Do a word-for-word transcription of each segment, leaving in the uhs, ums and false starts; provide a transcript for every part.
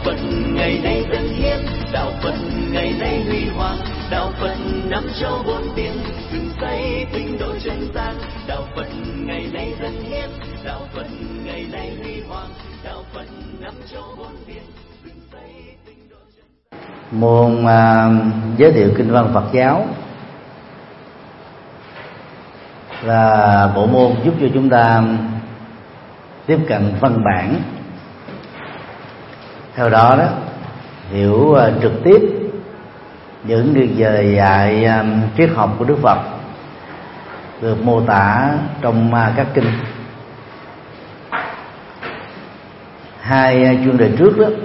Phật ngày nay dân hiến, đạo Phật ngày nay huy hoàng, đạo Phật năm châu bốn biển, dựng xây tinh độ chân gian. Đạo Phật ngày nay dân hiến, đạo Phật ngày nay huy hoàng, đạo Phật năm châu bốn biển, dựng xây tinh độ chân gian. Môn uh, giới thiệu kinh văn Phật giáo là bộ môn giúp cho chúng ta tiếp cận văn bản, theo đó đó hiểu uh, trực tiếp những lời dạy um, triết học của Đức Phật được mô tả trong uh, các kinh. Hai uh, chuyên đề trước đó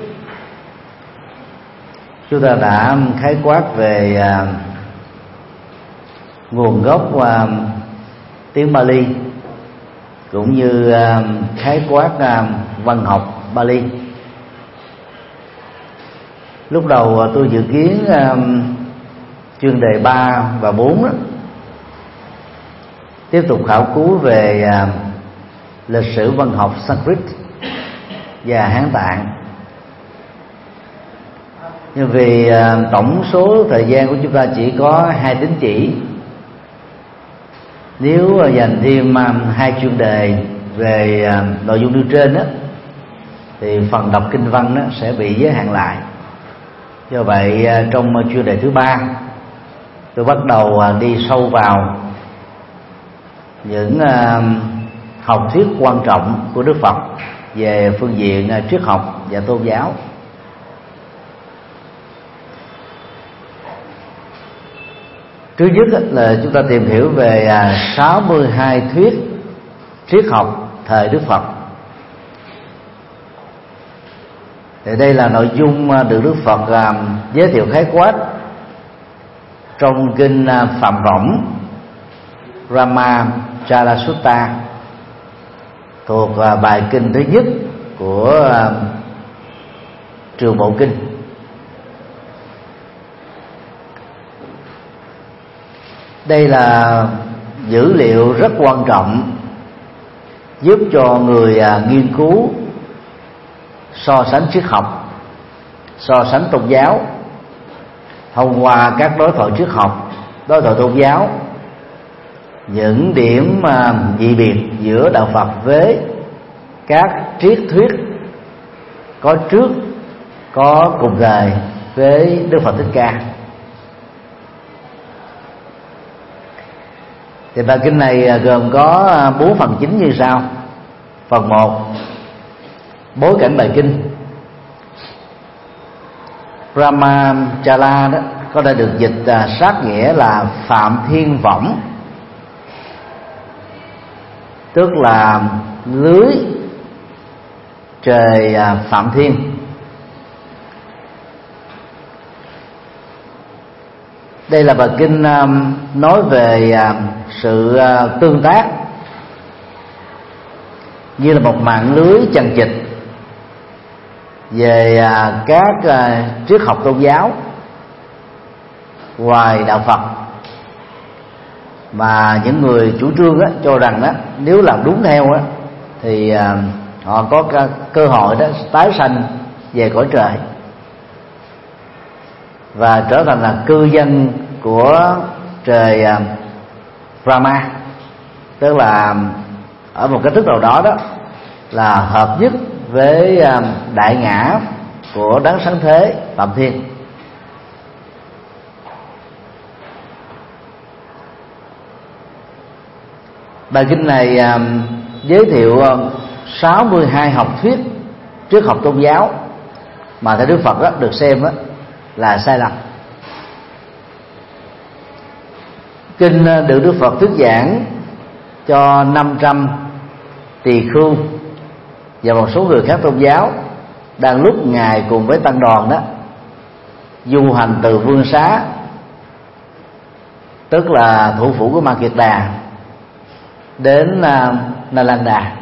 chúng ta đã khái quát về uh, nguồn gốc uh, tiếng Pali, cũng như uh, khái quát uh, văn học Pali. Lúc đầu uh, tôi dự kiến uh, chuyên đề ba và bốn đó, tiếp tục khảo cứu về uh, lịch sử văn học Sanskrit và Hán Tạng. Nhưng vì uh, tổng số thời gian của chúng ta chỉ có hai tín chỉ, nếu uh, dành thêm uh, hai chuyên đề về uh, nội dung nêu trên đó, thì phần đọc kinh văn đó sẽ bị giới hạn lại. Do vậy uh, trong uh, chuyên đề thứ ba, tôi bắt đầu uh, đi sâu vào những uh, học thuyết quan trọng của Đức Phật về phương diện uh, triết học và tôn giáo. Trước nhất là chúng ta tìm hiểu về sáu mươi hai thuyết triết học thời Đức Phật. Thì đây là nội dung được Đức Phật giới thiệu khái quát trong kinh Phạm Võng Ramachala Sutta, thuộc bài kinh thứ nhất của Trường Bộ Kinh. Đây là dữ liệu rất quan trọng giúp cho người nghiên cứu so sánh triết học, so sánh tôn giáo thông qua các đối thoại triết học, đối thoại tôn giáo, những điểm dị biệt giữa đạo Phật với các triết thuyết có trước, có cùng thời với Đức Phật Thích Ca. Thì bài kinh này gồm có bốn phần chính như sau. Phần một, bối cảnh bài kinh. Brahmachala đó có thể được dịch sát nghĩa là Phạm Thiên Võng, tức là lưới trời Phạm Thiên. Đây là bài kinh nói về sự tương tác như là một mạng lưới chằng chịt về các triết học tôn giáo ngoài đạo Phật, mà những người chủ trương đó, cho rằng đó, nếu làm đúng theo đó, thì họ có cơ hội đó tái sanh về cõi trời và trở thành là cư dân của trời Brahma, tức là ở một cái thức nào đó đó là hợp nhất với đại ngã của đấng sáng thế Phạm Thiên. Bài kinh này giới thiệu sáu mươi hai học thuyết triết học tôn giáo mà theo Đức Phật đó, được xem đó là sai lầm. Kinh được Đức Phật thuyết giảng cho năm trăm tỳ khưu và một số người khác tôn giáo đang lúc Ngài cùng với tăng đoàn đó du hành từ Vương Xá, tức là thủ phủ của Ma Kiệt Đà, đến uh, Nalanda.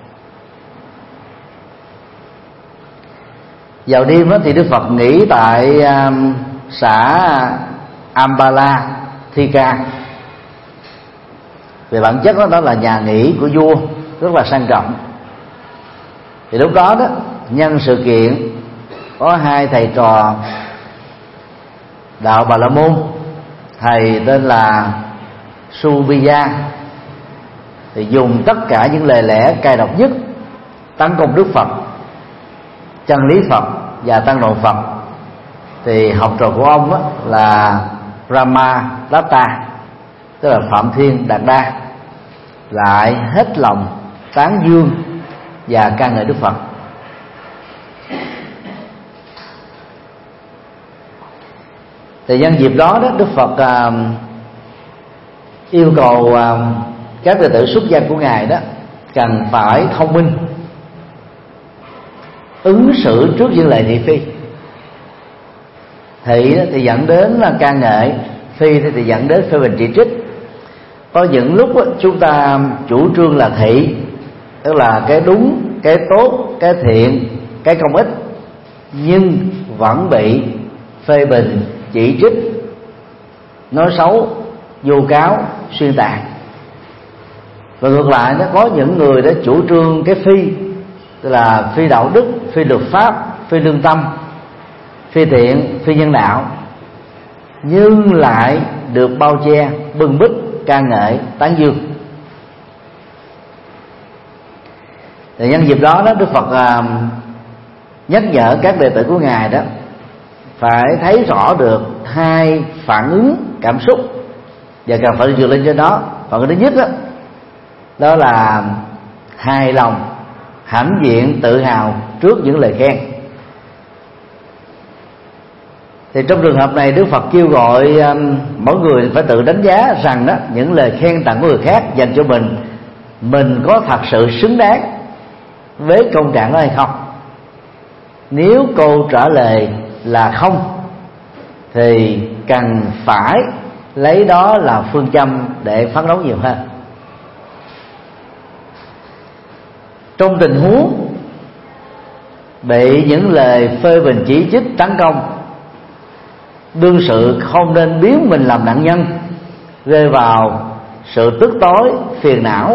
Vào đêm đó thì Đức Phật nghỉ tại uh, xã Ambala Thika. Về bản chất đó, đó là nhà nghỉ của vua, rất là sang trọng. Thì lúc đó đó, nhân sự kiện có hai thầy trò đạo Bà La Môn. Thầy tên là Subhiya thì dùng tất cả những lời lẽ cay độc nhất tấn công Đức Phật, chân lý Phật và tăng đoàn Phật. Thì học trò của ông á, là Rama Datta, tức là Phạm Thiên Đạt Đa, lại hết lòng tán dương và ca ngợi Đức Phật. Thì nhân dịp đó đó Đức Phật à, yêu cầu à, các đệ tử xuất gia của ngài đó cần phải thông minh, ứng xử trước những lời thị phi. Thị thì dẫn đến là ca ngợi, phi thì dẫn đến phê bình chỉ trích. Có những lúc đó, chúng ta chủ trương là thị, tức là cái đúng, cái tốt, cái thiện, cái công ích, nhưng vẫn bị phê bình, chỉ trích, nói xấu, vu cáo, xuyên tạc. Và ngược lại nó có những người đã chủ trương cái phi, tức là phi đạo đức, phi luật pháp, phi lương tâm, phi thiện, phi nhân đạo, nhưng lại được bao che, bưng bít, ca ngợi, tán dương. Thì nhân dịp đó, đó Đức Phật à, nhắc nhở các đệ tử của ngài đó phải thấy rõ được hai phản ứng cảm xúc và cần phải vượt lên trên đó. Phản ứng thứ nhất đó, đó là hài lòng, hãnh diện, tự hào trước những lời khen. Thì trong trường hợp này Đức Phật kêu gọi um, mỗi người phải tự đánh giá rằng đó những lời khen tặng của người khác dành cho mình, mình có thật sự xứng đáng với công trạng đó hay không. Nếu câu trả lời là không thì cần phải lấy đó là phương châm để phấn đấu nhiều hơn. Trong tình huống bị những lời phê bình chỉ trích tấn công, đương sự không nên biến mình làm nạn nhân, rơi vào sự tức tối, phiền não,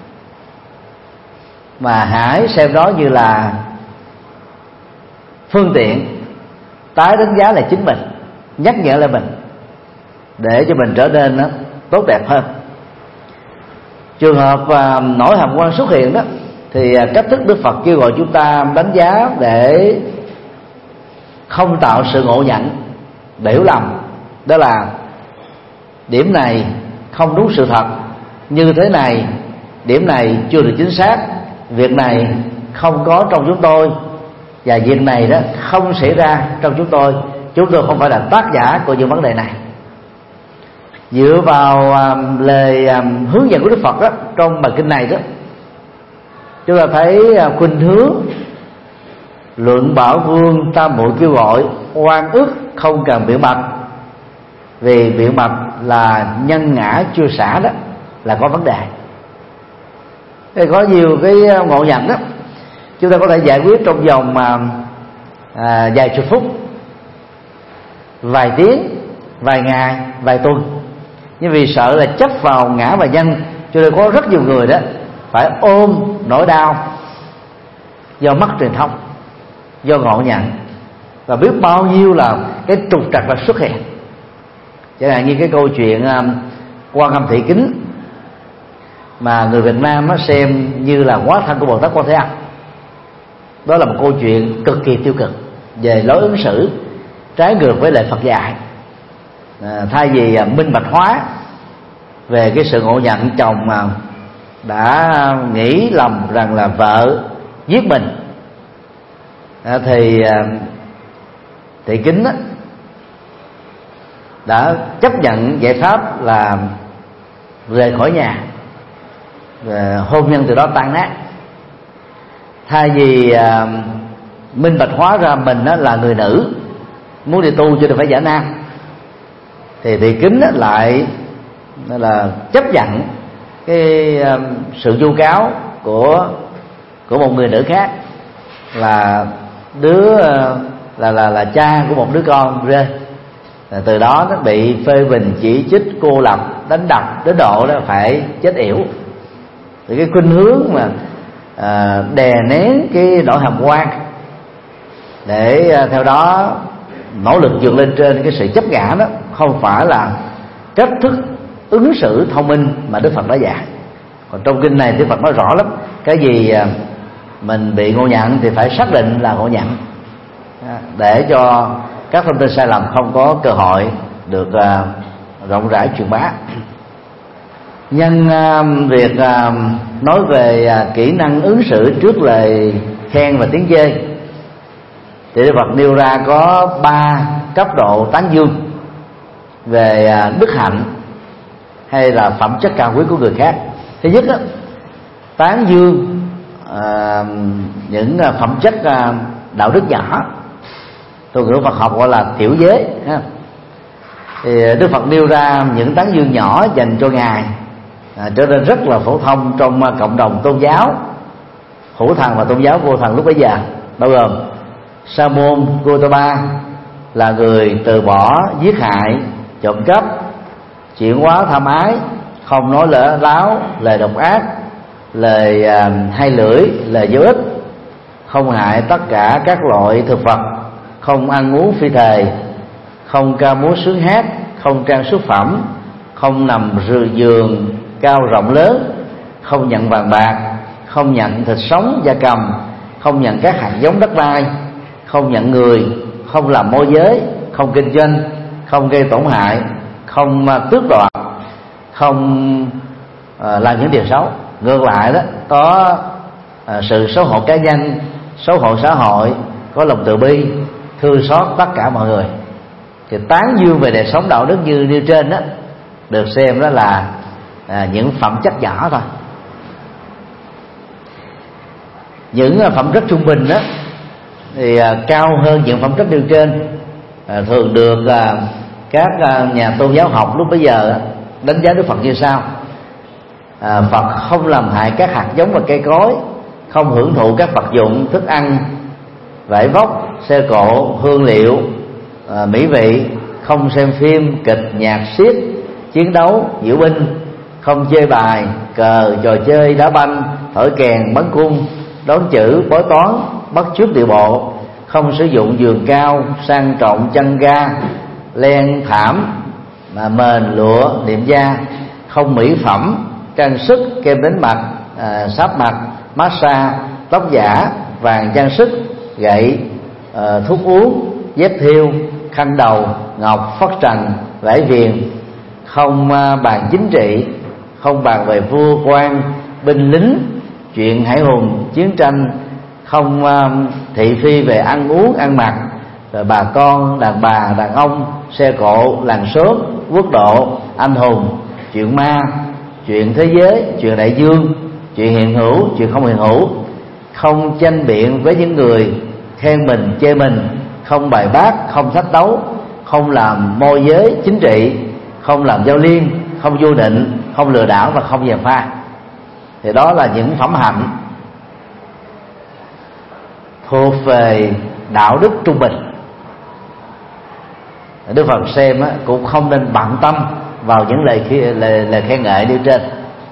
mà hãy xem đó như là phương tiện tái đánh giá lại chính mình, nhắc nhở lại mình để cho mình trở nên đó, tốt đẹp hơn. Trường hợp uh, nỗi hàm quan xuất hiện đó thì uh, cách thức Đức Phật kêu gọi chúng ta đánh giá để không tạo sự ngộ nhận, để hiểu lầm, đó là điểm này không đúng sự thật, như thế này điểm này chưa được chính xác, việc này không có trong chúng tôi, và việc này đó không xảy ra trong chúng tôi, chúng tôi không phải là tác giả của những vấn đề này. Dựa vào um, lời um, hướng dẫn của Đức Phật đó, trong bài kinh này đó, chúng ta thấy uh, khuynh hướng Luận Bảo Vương tam muội kêu gọi oan ức không cần biện bạch, vì biện bạch là nhân ngã chưa xả đó là có vấn đề. Thì có nhiều cái ngộ nhận đó chúng ta có thể giải quyết trong vòng mà à, vài chục phút, vài tiếng, vài ngày, vài tuần, nhưng vì sợ là chấp vào ngã và nhân, cho nên có rất nhiều người đó phải ôm nỗi đau do mất truyền thông, do ngộ nhận, và biết bao nhiêu là cái trục trặc là xuất hiện. Chẳng hạn như cái câu chuyện um, Quan Âm Thị Kính mà người Việt Nam á, xem như là hóa thân của Bồ Tát Quan Thế Âm. Đó là một câu chuyện cực kỳ tiêu cực về lối ứng xử trái ngược với lời Phật dạy. À, thay vì à, minh bạch hóa về cái sự ngộ nhận chồng mà đã nghĩ lầm rằng là vợ giết mình, à, thì à, Thị Kính á, đã chấp nhận giải pháp là rời khỏi nhà, và hôn nhân từ đó tan nát. Thay vì à, minh bạch hóa ra mình á, là người nữ muốn đi tu cho nên phải giả nam, thì Thị Kính á, lại là chấp nhận cái à, sự vu cáo của của một người nữ khác là đứa là là là cha của một đứa con rơi. Từ đó nó bị phê bình, chỉ trích, cô lập, đánh đập đến độ đó phải chết yểu. Thì cái khuynh hướng mà à, đè nén cái nỗi hàm oan để theo đó nỗ lực vượt lên trên cái sự chấp ngã đó không phải là cách thức ứng xử thông minh mà Đức Phật đã dạy. Còn trong kinh này Đức Phật nói rõ lắm, cái gì mình bị ngộ nhận thì phải xác định là ngộ nhận, để cho các thông tin sai lầm không có cơ hội được rộng rãi truyền bá. Nhân việc nói về kỹ năng ứng xử trước lời khen và tiếng chê thì Đức Phật nêu ra có ba cấp độ tán dương về đức hạnh hay là phẩm chất cao quý của người khác. Thứ nhất đó, tán dương à, những phẩm chất à, đạo đức nhỏ, từ ngữ Phật học gọi là tiểu giới ha. Thì Đức Phật nêu ra những tán dương nhỏ dành cho Ngài à, trở nên rất là phổ thông trong cộng đồng tôn giáo hữu thần và tôn giáo vô thần lúc bấy giờ, bao gồm Sa môn Gotama là người từ bỏ giết hại, trộm cắp, chuyển hóa tham ái, không nói lỡ láo, lời độc ác, lời à, hai lưỡi, lời vô ích, không hại tất cả các loại thực vật, không ăn uống phi thề, không ca múa sướng hát, không trang sức phẩm, không nằm giường cao rộng lớn, không nhận vàng bạc, không nhận thịt sống gia cầm, không nhận các hạt giống đất đai, không nhận người, không làm môi giới, không kinh doanh, không gây tổn hại, không tước đoạt, không uh, làm những điều xấu. Ngược lại đó, có uh, sự xấu hổ cá nhân, xấu hổ xã hội, có lòng từ bi, thương xót tất cả mọi người. Thì tán dương về đời sống đạo đức như như trên đó được xem đó là uh, những phẩm chất nhỏ thôi. Những uh, phẩm chất trung bình đó thì uh, cao hơn những phẩm chất nêu trên, uh, thường được uh, các uh, nhà tôn giáo học lúc bấy giờ đánh giá Đức Phật như sau: à, Phật không làm hại các hạt giống và cây cối, không hưởng thụ các vật dụng thức ăn, vải vóc, xe cộ, hương liệu, à, mỹ vị, không xem phim, kịch, nhạc, xiếc, chiến đấu, diễu binh, không chơi bài, cờ, trò chơi, đá banh, thổi kèn, bắn cung, đón chữ, bói toán, bắt chước điệu bộ, không sử dụng giường cao, sang trọng, chăn ga, len, thảm, mà mền, lụa, niệm da, không mỹ phẩm, trang sức, kem đánh mặt, à, sáp mặt, massage, tóc giả, vàng trang sức, gậy, à, thuốc uống, dép thiêu, khăn đầu, ngọc, phất trần, vải viền, không à, bàn chính trị, không bàn về vua quan, binh lính, chuyện hải hùng, chiến tranh, không à, thị phi về ăn uống, ăn mặc, rồi bà con, đàn bà, đàn ông, xe cộ, làng xóm, quốc độ, anh hùng, chuyện ma, chuyện thế giới, chuyện đại dương, chuyện hiện hữu, chuyện không hiện hữu, không tranh biện với những người khen mình, chê mình, không bài bác, không thách đấu, không làm môi giới chính trị, không làm giao liên, không vô định, không lừa đảo và không gièm pha. Thì đó là những phẩm hạnh thuộc về đạo đức trung bình. Đức Phật xem á, cũng không nên bận tâm vào những lời, lời, lời khen ngợi nêu trên.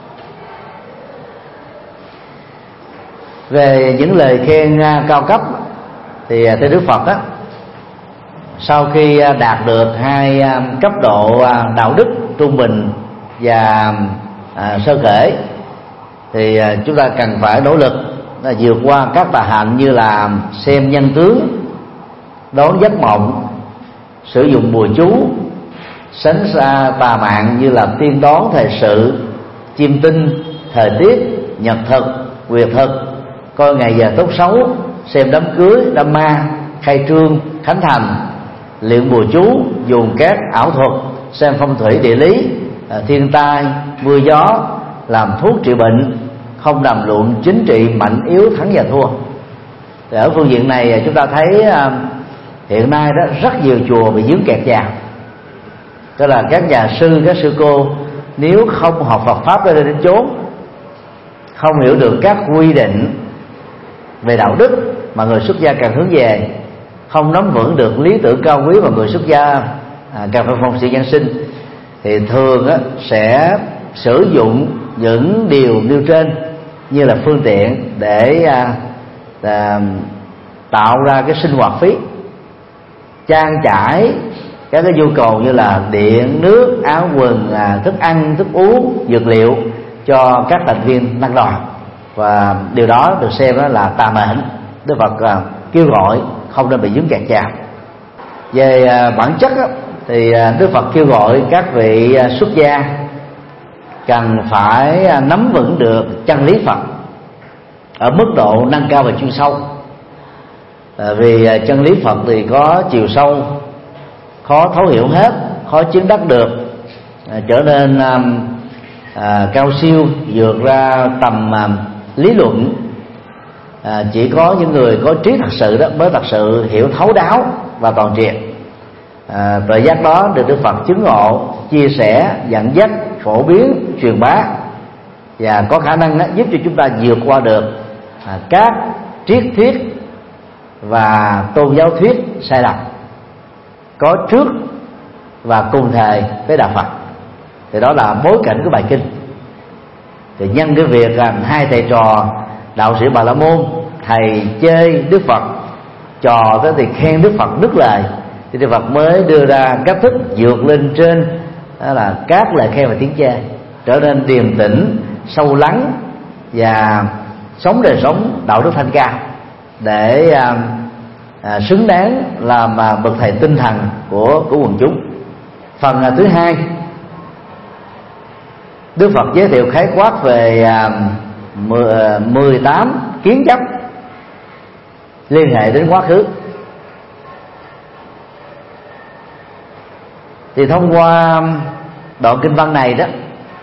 Về những lời khen cao cấp thì theo Đức Phật á, sau khi đạt được hai cấp độ đạo đức trung bình và à, sơ khởi thì chúng ta cần phải nỗ lực là vượt qua các tà hạnh như là xem nhân tướng, đón giấc mộng, sử dụng bùa chú, sánh xa tà mạng như là tiên đoán thời sự, chiêm tinh, thời tiết, nhật thực, quyệt thực, coi ngày giờ tốt xấu, xem đám cưới, đám ma, khai trương, khánh thành, luyện bùa chú, dùng các ảo thuật, xem phong thủy địa lý, thiên tai, mưa gió, làm thuốc trị bệnh, không đàm luận chính trị mạnh yếu thắng và thua. Thì ở phương diện này chúng ta thấy hiện nay đó rất nhiều chùa bị dướng kẹt vào, tức là các nhà sư, các sư cô nếu không học Phật pháp đến đến chốn, không hiểu được các quy định về đạo đức mà người xuất gia cần hướng về, không nắm vững được lý tưởng cao quý mà người xuất gia à, cần phải phụng sự nhân sinh, thì thường á, sẽ sử dụng những điều nêu trên như là phương tiện để à, à, tạo ra cái sinh hoạt phí, trang trải các cái nhu cầu như là điện, nước, áo quần, thức ăn, thức uống, dược liệu cho các thành viên tăng đoàn, và điều đó được xem đó là tà mệnh. Đức Phật kêu gọi không nên bị dướng kẹt vào. Về bản chất đó, thì Đức Phật kêu gọi các vị xuất gia cần phải nắm vững được chân lý Phật ở mức độ nâng cao và chuyên sâu. À, vì chân lý Phật thì có chiều sâu, khó thấu hiểu hết, khó chứng đắc được, à, trở nên à, à, cao siêu, vượt ra tầm à, lý luận. À, chỉ có những người có trí thật sự đó mới thật sự hiểu thấu đáo và toàn triệt. À, tuệ giác đó được Đức Phật chứng ngộ, chia sẻ, dẫn dắt, phổ biến, truyền bá, và có khả năng đó, giúp cho chúng ta vượt qua được à, các triết thuyết và tôn giáo thuyết sai lầm có trước và cùng thời với đạo Phật. Thì đó là bối cảnh của bài kinh. Thì nhân cái việc là hai thầy trò đạo sĩ Bà La Môn, thầy chê Đức Phật, trò tới thì khen Đức Phật đứt lời, thì Đức Phật mới đưa ra cách thức vượt lên trên đó là các lời khen và tiếng chê, trở nên điềm tĩnh, sâu lắng và sống đời sống đạo đức thanh cao để à, à, xứng đáng làm à, bậc thầy tinh thần của của quần chúng. Phần à, thứ hai, Đức Phật giới thiệu khái quát về à, mười tám kiến chấp liên hệ đến quá khứ. Thì thông qua đoạn kinh văn này đó,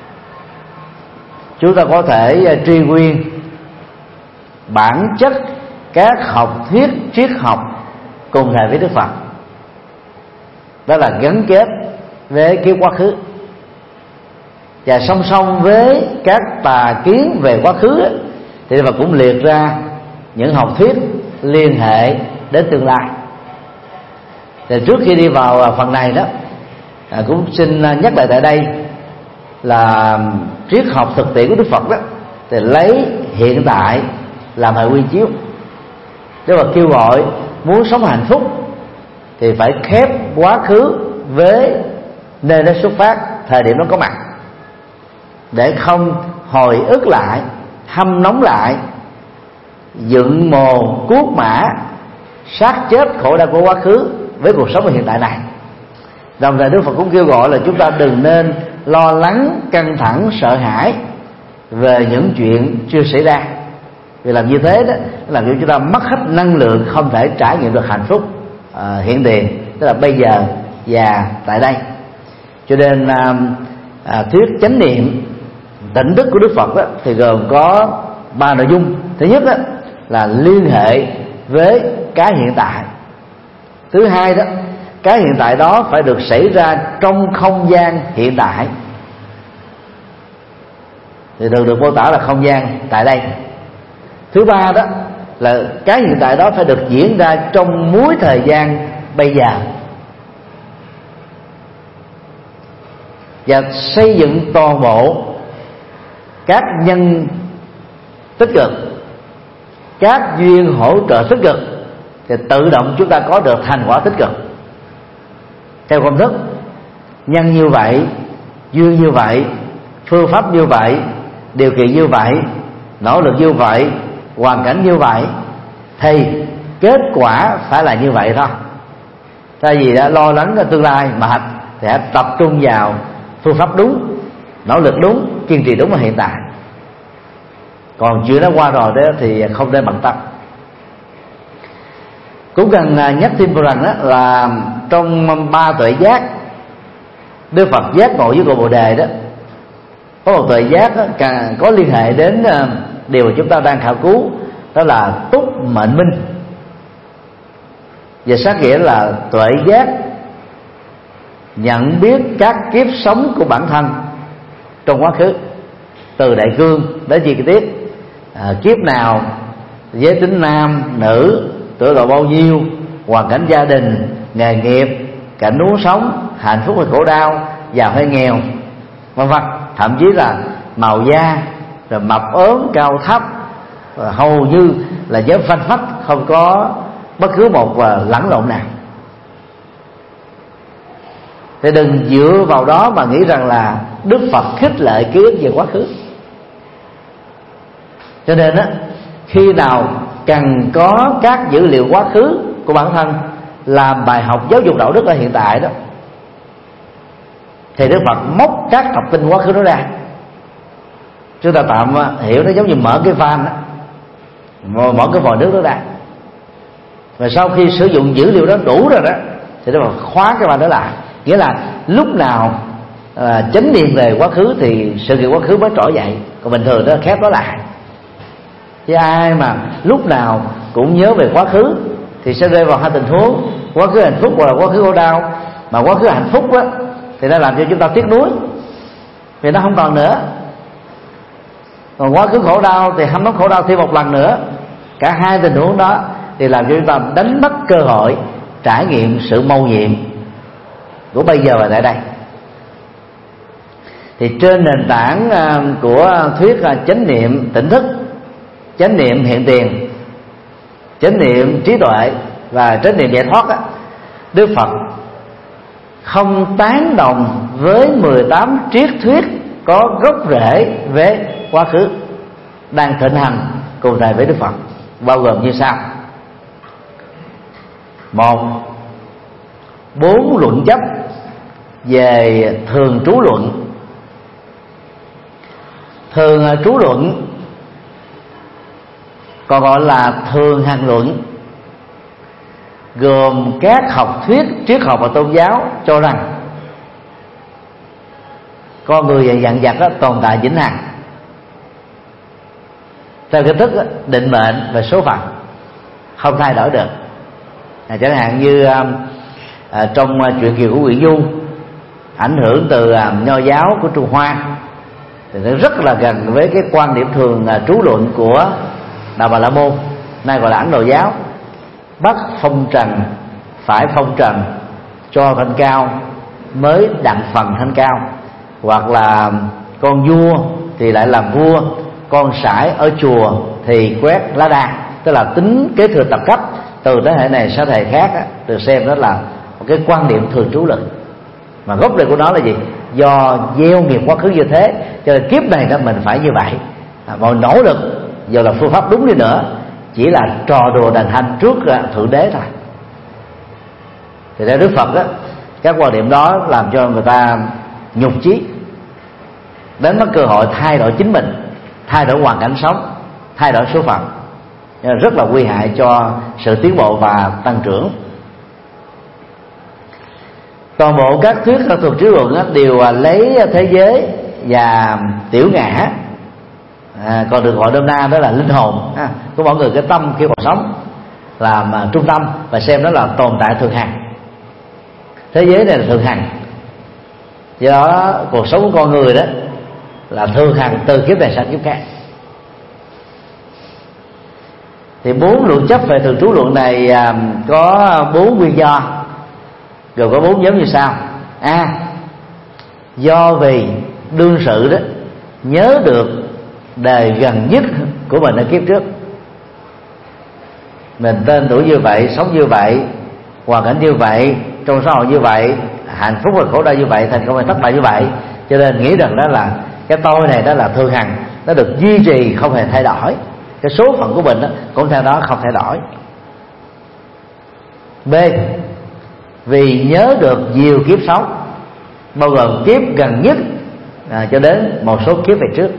chúng ta có thể truy nguyên bản chất các học thuyết triết học cùng thời với Đức Phật, đó là gắn kết với cái quá khứ, và song song với các tà kiến về quá khứ ấy, thì Đức Phật cũng liệt ra những học thuyết liên hệ đến tương lai. Thì trước khi đi vào phần này đó, à, cũng xin nhắc lại tại đây là triết học thực tiễn của Đức Phật đó thì lấy hiện tại làm hệ quy chiếu. Đức Phật kêu gọi muốn sống hạnh phúc thì phải khép quá khứ với nơi nó xuất phát, thời điểm nó có mặt, để không hồi ức lại, hâm nóng lại, dựng mồ cuốc mã, sát chết khổ đau của quá khứ với cuộc sống ở hiện tại này. Đồng thời Đức Phật cũng kêu gọi là chúng ta đừng nên lo lắng, căng thẳng, sợ hãi về những chuyện chưa xảy ra, vì làm như thế đó làm cho chúng ta mất hết năng lượng, không thể trải nghiệm được hạnh phúc à, hiện tiền, tức là bây giờ và tại đây. Cho nên à, à, thuyết chánh niệm, tỉnh thức của Đức Phật đó, thì gồm có ba nội dung. Thứ nhất đó, là liên hệ với cái hiện tại. Thứ hai đó, cái hiện tại đó phải được xảy ra trong không gian hiện tại, thì thường được mô tả là không gian tại đây. Thứ ba đó là cái hiện tại đó phải được diễn ra trong múi thời gian bây giờ, và xây dựng toàn bộ các nhân tích cực, các duyên hỗ trợ tích cực, thì tự động chúng ta có được thành quả tích cực. Theo công thức nhân như vậy, duyên như vậy, phương pháp như vậy, điều kiện như vậy, nỗ lực như vậy, hoàn cảnh như vậy, thì kết quả phải là như vậy thôi. Thay vì đã lo lắng cái tương lai mệt, thì hãy tập trung vào phương pháp đúng, nỗ lực đúng, kiên trì đúng ở hiện tại. Còn chuyện đã qua rồi đó thì không nên bận tâm. Cũng cần nhắc thêm rằng đó là trong ba tuệ giác, Đức Phật giác ngộ với cội Bồ Đề đó, có một tuệ giác đó, càng có liên hệ đến điều mà chúng ta đang khảo cứu, đó là túc mệnh minh. Và sát nghĩa là tuệ giác nhận biết các kiếp sống của bản thân trong quá khứ, từ đại cương đến chi tiết, à, kiếp nào, giới tính nam, nữ, tuổi độ bao nhiêu, hoàn cảnh gia đình, nghề nghiệp, cảnh huống sống, hạnh phúc hay khổ đau, giàu hay nghèo, vân vân. Thậm chí là màu da, rồi mập ốm, cao thấp, hầu như là giới phanh phách, không có bất cứ một lẫn lộn nào. Thì đừng dựa vào đó mà nghĩ rằng là Đức Phật khích lệ ký ức về quá khứ. Cho nên á, khi nào cần có các dữ liệu quá khứ của bản thân làm bài học giáo dục đạo đức ở hiện tại đó, thì Đức Phật móc các tập tin quá khứ đó ra. Chúng ta tạm hiểu nó giống như mở cái van đó, mở cái vòi nước đó ra, và sau khi sử dụng dữ liệu đó đủ rồi đó thì Đức Phật khóa cái van đó lại. Nghĩa là lúc nào à, chánh niệm về quá khứ thì sự kiện quá khứ mới trỗi dậy, còn bình thường đó khép nó lại. Chứ ai mà lúc nào cũng nhớ về quá khứ thì sẽ rơi vào hai tình huống: quá khứ hạnh phúc hoặc là quá khứ khổ đau. Mà quá khứ hạnh phúc đó thì nó làm cho chúng ta tiếc nuối vì nó không còn nữa, còn quá khứ khổ đau thì hâm nóng khổ đau thêm một lần nữa. Cả hai tình huống đó thì làm cho chúng ta đánh mất cơ hội trải nghiệm sự mầu nhiệm của bây giờ và tại đây. Thì trên nền tảng của thuyết chánh niệm tỉnh thức, chánh niệm hiện tiền, chánh niệm trí tuệ và chánh niệm giải thoát á, Đức Phật không tán đồng với mười tám triết thuyết có gốc rễ về quá khứ đang thịnh hành cùng thời với Đức Phật, bao gồm như sau: một, bốn luận chấp về thường trú luận. Thường trú luận còn gọi là thường hằng luận, gồm các học thuyết triết học và tôn giáo cho rằng con người và vạn vật tồn tại vĩnh hằng theo cái thức định mệnh và số phận, không thay đổi được. À, chẳng hạn như à, trong truyện Kiều của Nguyễn Du, ảnh hưởng từ à, nho giáo của Trung Hoa, thì nó rất là gần với cái quan điểm thường à, trú luận của Đạo Bà La Môn, nay gọi là Ấn Độ giáo: bắt phong trần, phải phong trần, cho thanh cao mới đặng phần thanh cao. Hoặc là con vua thì lại làm vua, con sải ở chùa thì quét lá đa, tức là tính kế thừa tập cấp từ thế hệ này sang thế hệ khác á, được xem đó là một cái quan điểm thường trú luận. Mà gốc rễ của nó là gì? Do gieo nghiệp quá khứ như thế, cho nên kiếp này đó mình phải như vậy. À, mọi nỗ lực dù là phương pháp đúng đi nữa chỉ là trò đùa đàn thanh trước thượng đế thôi. Thì theo Đức Phật á, các quan điểm đó làm cho người ta nhục chí, đến mất cơ hội thay đổi chính mình, thay đổi hoàn cảnh sống, thay đổi số phận, rất là nguy hại cho sự tiến bộ và tăng trưởng. Toàn bộ các thuyết thuộc trí luận đều lấy thế giới và tiểu ngã, à, còn được gọi nôm na đó là linh hồn à, của mọi người, cái tâm khi còn sống làm trung tâm, và xem đó là tồn tại thường hằng. Thế giới này là thường hằng, do đó cuộc sống của con người đó là thường hằng từ kiếp này sang kiếp khác. Thì bốn luận chấp về thường trú luận này à, có bốn nguyên do, gồm có bốn nhóm như sau. A. À, do vì đương sự đó nhớ được đời gần nhất của mình ở kiếp trước, mình tên tuổi như vậy, sống như vậy, hoàn cảnh như vậy, trong xã hội như vậy, hạnh phúc và khổ đau như vậy, thành công và thất bại như vậy, cho nên nghĩ rằng đó là cái tôi này đó là thường hằng, nó được duy trì không hề thay đổi, cái số phận của mình đó cũng theo đó không thay đổi. B. Vì nhớ được nhiều kiếp sống, bao gồm kiếp gần nhất à, cho đến một số kiếp về trước.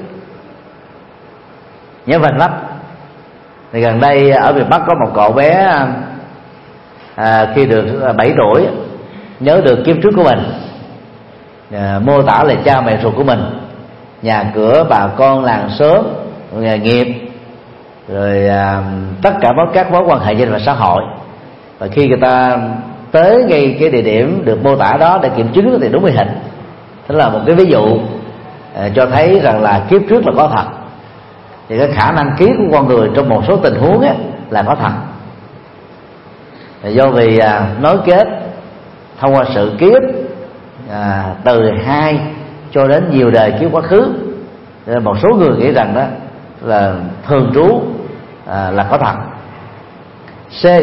Nhớ vành lắm. Thì gần đây ở miền Bắc có một cậu bé à, khi được bảy tuổi nhớ được kiếp trước của mình, à, mô tả lại cha mẹ ruột của mình, nhà cửa, bà con, làng xóm, nghề nghiệp, rồi à, tất cả các mối quan hệ gia đình và xã hội. Và khi người ta tới ngay cái địa điểm được mô tả đó để kiểm chứng thì đúng với hình. Đó là một cái ví dụ à, cho thấy rằng là kiếp trước là có thật. Thì cái khả năng ký của con người trong một số tình huống ấy, là có thật. Thì do vì à, nối kết thông qua sự kiếp à, từ hai cho đến nhiều đời kiếp quá khứ, nên một số người nghĩ rằng đó là thường trú à, là có thật. C.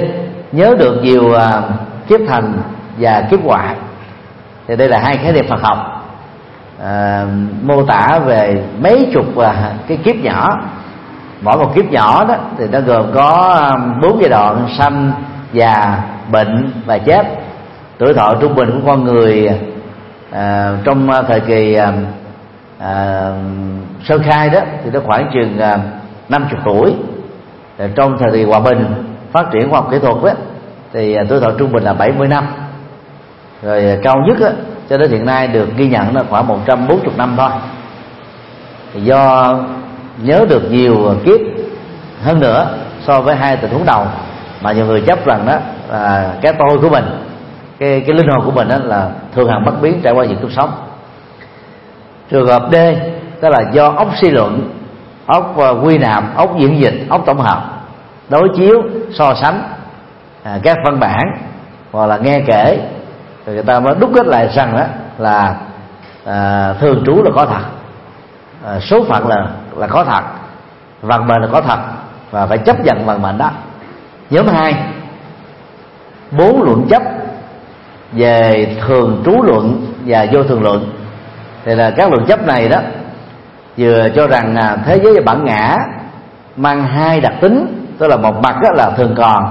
nhớ được nhiều à, kiếp thành và kiếp hoại. Thì đây là hai khái niệm Phật học à, mô tả về mấy chục à, cái kiếp nhỏ. Mỗi một kiếp nhỏ đó thì nó gồm có bốn giai đoạn: sanh, già, bệnh và chết. Tuổi thọ trung bình của con người à, trong thời kỳ à, à, sơ khai đó thì nó khoảng chừng à, năm mươi tuổi. Trong thời kỳ hòa bình phát triển khoa học kỹ thuật đó, thì à, tuổi thọ trung bình là bảy mươi năm. Rồi cao nhất đó, cho đến hiện nay được ghi nhận là khoảng một trăm bốn mươi năm thôi. Thì do nhớ được nhiều kiếp hơn nữa so với hai tình huống đầu, mà nhiều người chấp rằng đó là cái tôi của mình, cái cái linh hồn của mình đó là thường hằng bất biến trải qua những kiếp sống. Trường hợp D đó là do óc suy luận, óc quy nạp, óc diễn dịch, óc tổng hợp, đối chiếu, so sánh à, các văn bản hoặc là nghe kể, rồi người ta mới đúc kết lại rằng đó là à, thường trú là có thật, à, số phận là là có thật, vận mệnh là có thật, và phải chấp nhận vận mệnh đó. Nhóm hai, bốn luận chấp về thường trú luận và vô thường luận. Thì là các luận chấp này đó vừa cho rằng à, thế giới và bản ngã mang hai đặc tính, tức là một mặt đó là thường còn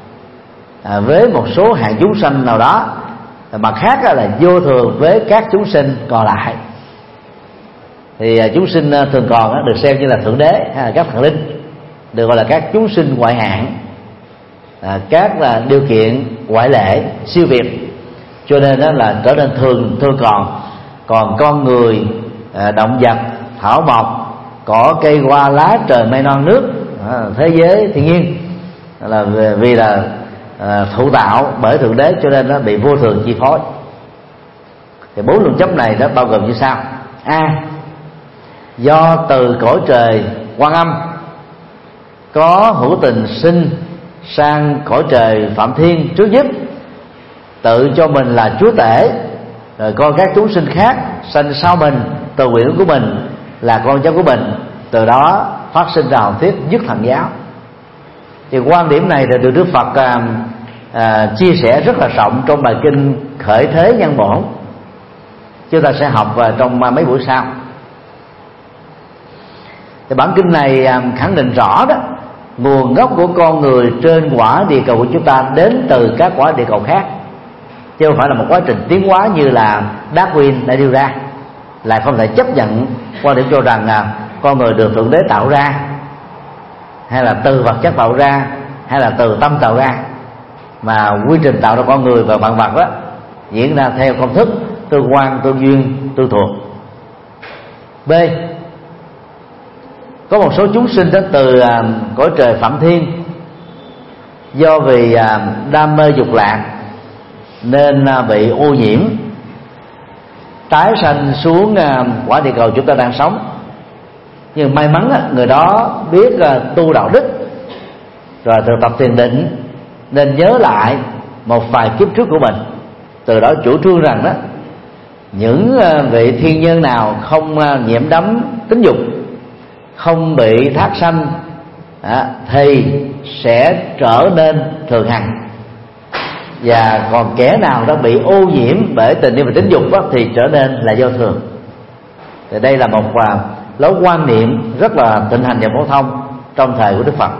à, với một số hạng chúng sanh nào đó, mặt khác đó là vô thường với các chúng sinh còn lại. Thì à, chúng sinh à, thường còn đó, được xem như là thượng đế hay là các thần linh, được gọi là các chúng sinh ngoại hạng, à, các là điều kiện ngoại lệ siêu việt, cho nên đó là trở nên thường thường còn. Còn con người, à, động vật, thảo mộc, cỏ cây hoa lá, trời mây non nước, à, thế giới thiên nhiên là vì là à, thụ tạo bởi thượng đế, cho nên nó bị vô thường chi phối. Thì bốn luận chấp này nó bao gồm như sau: A, do từ cõi trời Quan Âm có hữu tình sinh sang cõi trời Phạm Thiên trước giúp, tự cho mình là chúa tể, rồi coi các chúng sinh khác sanh sau mình từ nguyện của mình là con cháu của mình, từ đó phát sinh ra học thuyết nhất thần giáo. Thì quan điểm này là được Đức Phật à, à, chia sẻ rất là rộng trong bài kinh Khởi Thế Nhân Bổn. Chúng ta sẽ học vào trong mấy buổi sau. Thì bản kinh này à, khẳng định rõ đó, nguồn gốc của con người trên quả địa cầu của chúng ta đến từ các quả địa cầu khác, chứ không phải là một quá trình tiến hóa như là Darwin đã đưa ra. Lại không thể chấp nhận quan điểm cho rằng à, con người được thượng đế tạo ra, hay là từ vật chất tạo ra, hay là từ tâm tạo ra, mà quy trình tạo ra con người và vạn vật đó diễn ra theo công thức tương quan, tương duyên, tương thuộc. B, có một số chúng sinh đến từ à, cõi trời Phạm Thiên, do vì à, đam mê dục lạc nên à, bị ô nhiễm, tái sanh xuống à, quả địa cầu chúng ta đang sống. Nhưng may mắn á, người đó biết à, tu đạo đức, rồi thực tập thiền định, nên nhớ lại một vài kiếp trước của mình, từ đó chủ trương rằng đó những à, vị thiên nhân nào không à, nhiễm đắm tính dục, không bị thác sanh à, thì sẽ trở nên thường hằng, và còn kẻ nào đó bị ô nhiễm bởi tình yêu và tính dục đó, thì trở nên là vô thường. Thì đây là một à, lối quan niệm rất là thịnh hành và phổ thông trong thời của Đức Phật.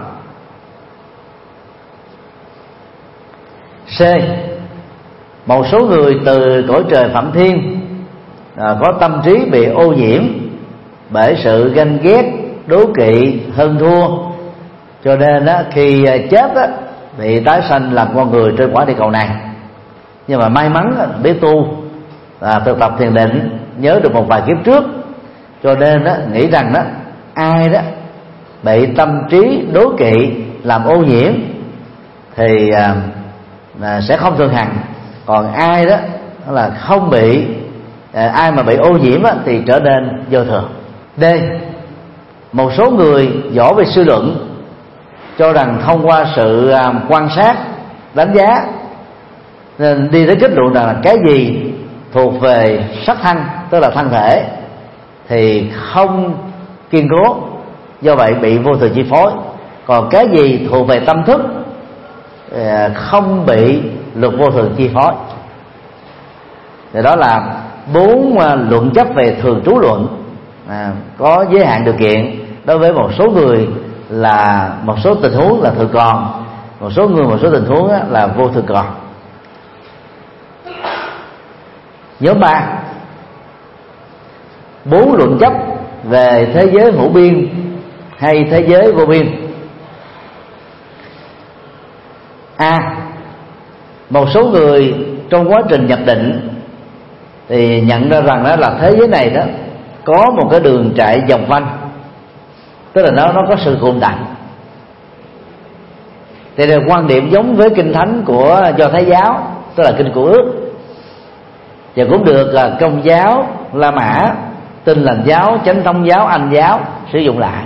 C, một số người từ cõi trời Phạm Thiên à, có tâm trí bị ô nhiễm bởi sự ganh ghét, đố kỵ, hơn thua, cho nên á, khi chết á, bị tái sanh làm con người trên quả địa cầu này. Nhưng mà may mắn á, biết tu, à, thực tập thiền định, nhớ được một vài kiếp trước, cho nên á, nghĩ rằng đó ai đó bị tâm trí đố kỵ làm ô nhiễm thì à, à, sẽ không thường hằng, còn ai đó là không bị à, ai mà bị ô nhiễm á, thì trở nên vô thường. D, một số người giỏi về suy luận, cho rằng thông qua sự à, quan sát, đánh giá, nên đi tới kết luận rằng là cái gì thuộc về sắc thân, tức là thân thể, thì không kiên cố, do vậy bị vô thường chi phối. Còn cái gì thuộc về tâm thức, không bị luật vô thường chi phối. Thì đó là bốn luận chấp về thường trú luận, à, có giới hạn điều kiện đối với một số người là một số tình huống là thường còn, một số người một số tình huống là vô thường còn. Nhóm ba, bốn luận chấp về thế giới hữu biên hay thế giới vô biên. A. Một số người trong quá trình nhập định thì nhận ra rằng đó là thế giới này đó có một cái đường chạy vòng quanh, tức là nó nó có sự cùng đẳng. Thì là quan điểm giống với kinh thánh của Do Thái giáo, tức là kinh Cựu Ước, và cũng được là Công giáo, La Mã, Tin Lành giáo, Chánh Thống giáo, Anh giáo sử dụng lại,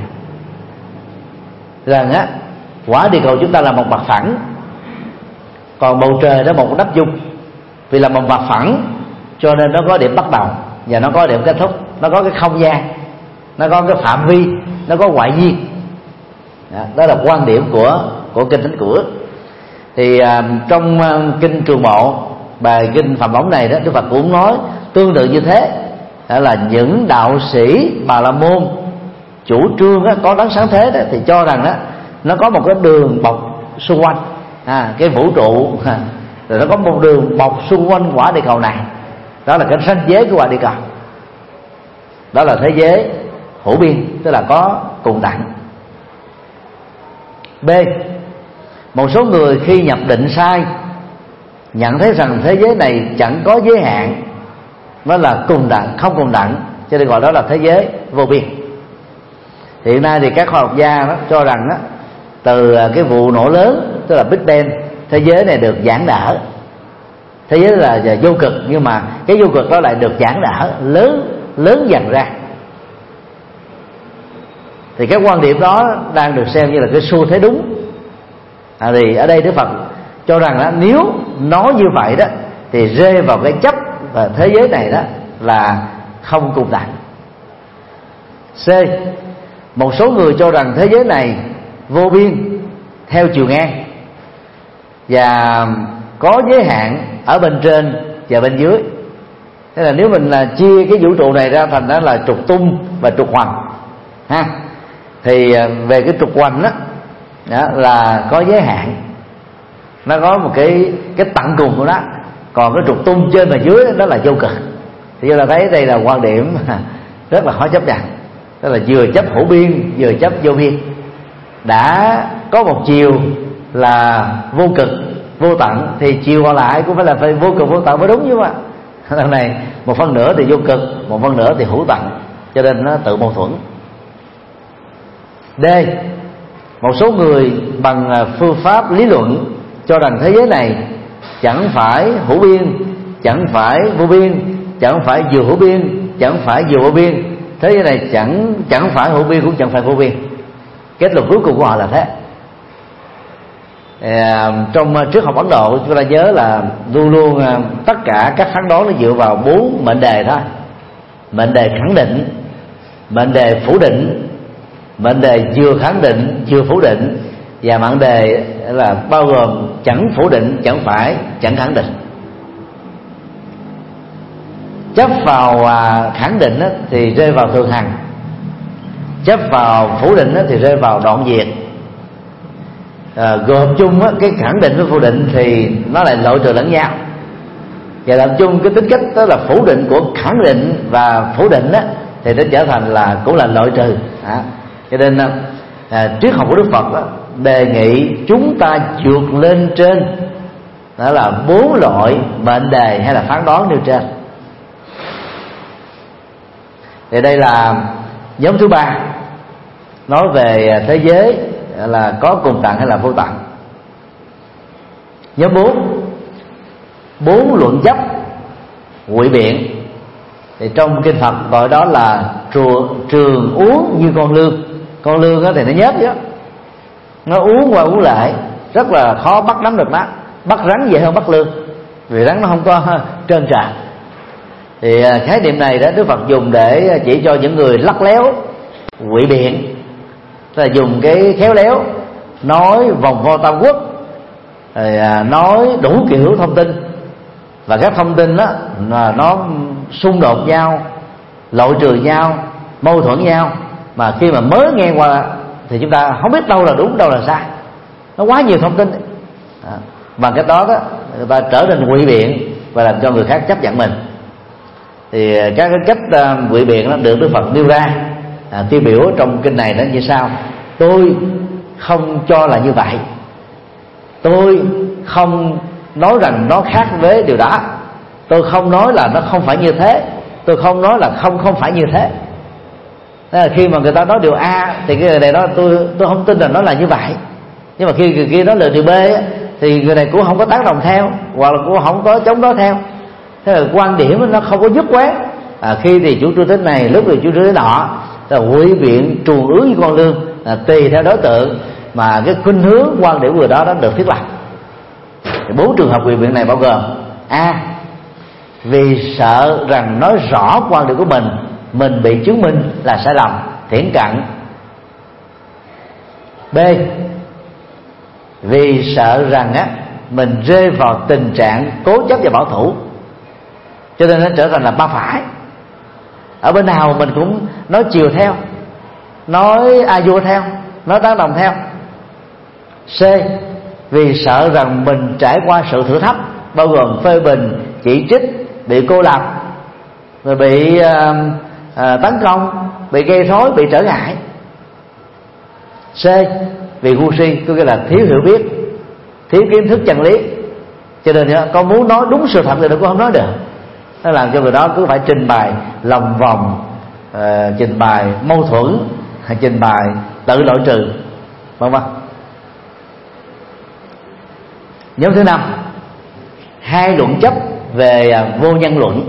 rằng á quả địa cầu chúng ta là một mặt phẳng, còn bầu trời đó một đất dung. Vì là một mặt phẳng cho nên nó có điểm bắt đầu và nó có điểm kết thúc, nó có cái không gian, nó có cái phạm vi, nó có ngoại duyên. Đó, đó là quan điểm của của kinh thánh Cựu Ước. Thì à, trong à, kinh Trường Bộ, bài kinh Phạm Võng này đó, Đức Phật cũng nói tương tự như thế. Đó là những đạo sĩ Bà La Môn chủ trương đó, có đấng sáng thế đó, thì cho rằng đó nó có một cái đường bọc xung quanh à, cái vũ trụ, à, rồi nó có một đường bọc xung quanh quả địa cầu này. Đó là cái ranh giới của quả địa cầu. Đó là thế giới hữu biên, tức là có cùng đẳng. B. Một số người khi nhập định sai, nhận thấy rằng thế giới này chẳng có giới hạn, nó là cùng đẳng, không cùng đẳng, cho nên gọi đó là thế giới vô biên. Hiện nay thì các khoa học gia đó cho rằng đó, từ cái vụ nổ lớn, tức là Big Bang, thế giới này được giãn nở. Thế giới là vô cực, nhưng mà cái vô cực đó lại được giãn nở, lớn lớn dần ra. Thì cái quan điểm đó đang được xem như là cái xu thế đúng. À, thì ở đây Đức Phật cho rằng đó, nếu nói như vậy đó thì rơi vào cái chấp và thế giới này đó là không cùng đẳng. C. Một số người cho rằng thế giới này vô biên theo chiều ngang và có giới hạn ở bên trên và bên dưới. Thế là nếu mình là chia cái vũ trụ này ra thành đó là trục tung và trục hoành ha, thì về cái trục hoành đó, đó là có giới hạn, nó có một cái cái tận cùng của nó. Còn cái trục tung trên và dưới đó là vô cực. Thì chúng ta thấy đây là quan điểm rất là khó chấp nhận. Tức là vừa chấp hữu biên vừa chấp vô biên. Đã có một chiều là vô cực vô tận thì chiều còn lại cũng phải là phải vô cực vô tận mới đúng chứ mà. Lần này một phần nữa thì vô cực, một phần nữa thì hữu tận, cho nên nó tự mâu thuẫn. D. Một số người bằng phương pháp lý luận cho rằng thế giới này chẳng phải hữu biên, chẳng phải vô biên, chẳng phải vừa hữu biên, chẳng phải vừa vô biên. Thế giới này chẳng chẳng phải hữu biên cũng chẳng phải vô biên. Kết luận cuối cùng của họ là thế. À, trong triết học Ấn Độ chúng ta nhớ là luôn luôn tất cả các phán đoán nó dựa vào bốn mệnh đề thôi: mệnh đề khẳng định, mệnh đề phủ định, mệnh đề vừa khẳng định vừa phủ định, và mệnh đề là bao gồm chẳng phủ định, chẳng phải, chẳng khẳng định. Chấp vào khẳng định thì rơi vào thường hằng, chấp vào phủ định thì rơi vào đoạn diệt. À, gộp chung á, cái khẳng định với phủ định thì nó lại loại trừ lẫn nhau, và làm chung cái tính cách đó là phủ định của khẳng định và phủ định á, thì nó trở thành là cũng là loại trừ. À, cho nên à, triết học của Đức Phật đó, đề nghị chúng ta vượt lên trên đó là bốn loại mệnh đề hay là phán đoán nêu trên. Thì đây là nhóm thứ ba, nói về thế giới là có cùng tận hay là vô tận. Nhóm bốn, bốn luận chấp ngụy biện, thì trong kinh Phật gọi đó là trường, trường uống như con lương. Con lương đó thì nó nhớt chứ, nó uống qua uống lại, rất là khó bắt nắm được nó. Bắt rắn dễ hơn bắt lương, vì rắn nó không có trơn trà. Thì khái niệm này đó Đức Phật dùng để chỉ cho những người lắc léo ngụy biện, tức là dùng cái khéo léo nói vòng vo tam quốc rồi à, nói đủ kiểu thông tin, và các thông tin đó là nó xung đột nhau, loại trừ nhau, mâu thuẫn nhau, mà khi mà mới nghe qua thì chúng ta không biết đâu là đúng đâu là sai, nó quá nhiều thông tin. À, bằng cái đó đó người ta trở nên ngụy biện và làm cho người khác chấp nhận mình. Thì các cái cách uh, ngụy biện nó được Đức Phật nêu ra, à, tiêu biểu trong kinh này nó như sau: tôi không cho là như vậy, tôi không nói rằng nó khác với điều đó, tôi không nói là nó không phải như thế, tôi không nói là không không phải như thế. Thế là khi mà người ta nói điều A thì cái người này đó tôi tôi không tin là nó là như vậy, nhưng mà khi người kia nói là điều B á, thì người này cũng không có tán đồng theo, hoặc là cũng không có chống đối theo. Thế là quan điểm nó không có dứt quán. À, khi thì chủ trương thế này, lúc thì chủ trương thế nọ, là ngụy biện truồng ướng với con lương, à, tùy theo đối tượng mà cái khuynh hướng quan điểm người đó đã được thiết lập. Thì bốn trường hợp ngụy biện này bao gồm: A, vì sợ rằng nói rõ quan điểm của mình mình bị chứng minh là sai lầm, thiển cận. B, vì sợ rằng á mình rơi vào tình trạng cố chấp và bảo thủ, cho nên nó trở thành là ba phải. Ở bên nào mình cũng nói chiều theo, nói a vua theo, nói tán đồng theo. C, vì sợ rằng mình trải qua sự thử thách bao gồm phê bình, chỉ trích, bị cô lập, rồi bị uh, uh, tấn công, bị gây rối, bị trở ngại. C, vì ngu si, có nghĩa là thiếu hiểu biết, thiếu kiến thức chân lý, cho nên con muốn nói đúng sự thật thì nó cũng không nói được. Nó làm cho người đó cứ phải trình bày lòng vòng, uh, trình bày mâu thuẫn, hay trình bày tự loại trừ, vân vân. Nhóm thứ năm, hai luận chấp về uh, vô nhân luận.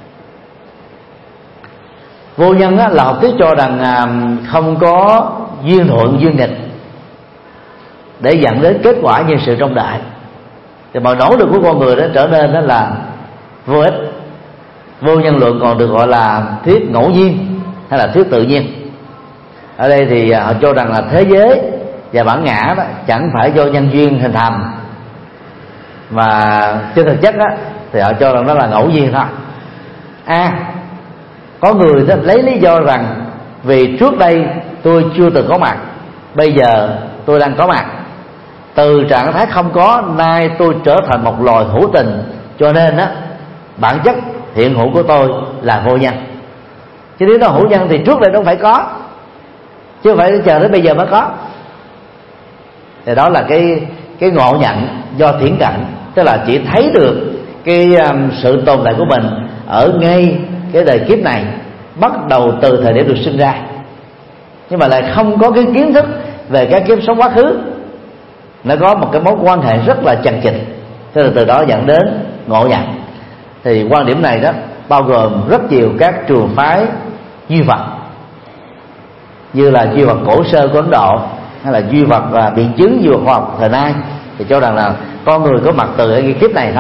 Vô nhân á, là học thuyết cho rằng uh, không có duyên thuận duyên nghịch để dẫn đến kết quả như sự trông đợi, thì mọi nỗ lực của con người đó trở nên đó là vô ích. Vô nhân luận còn được gọi là thuyết ngẫu nhiên hay là thuyết tự nhiên. Ở đây thì họ cho rằng là thế giới và bản ngã đó chẳng phải do nhân duyên hình thành, mà trên thực chất đó, thì họ cho rằng nó là ngẫu nhiên thôi. A, à, có người đó lấy lý do rằng vì trước đây tôi chưa từng có mặt, bây giờ tôi đang có mặt, từ trạng thái không có nay tôi trở thành một loài hữu tình, cho nên á bản chất hiện hữu của tôi là vô nhân. Chứ nếu nó hữu nhân thì trước đây nó phải có, chứ không phải chờ đến bây giờ mới có. Thì đó là cái cái ngộ nhận do thiển cận, tức là chỉ thấy được cái um, sự tồn tại của mình ở ngay cái đời kiếp này, bắt đầu từ thời điểm được sinh ra, nhưng mà lại không có cái kiến thức về các kiếp sống quá khứ. Nó có một cái mối quan hệ rất là chằng chịt, thế là từ đó dẫn đến ngộ nhận. Thì quan điểm này đó bao gồm rất nhiều các trường phái duy vật, như là duy vật cổ sơ của Ấn Độ, hay là duy vật và biện chứng duy vật khoa học thời nay, thì cho rằng là con người có mặt từ ở cái kiếp này thôi.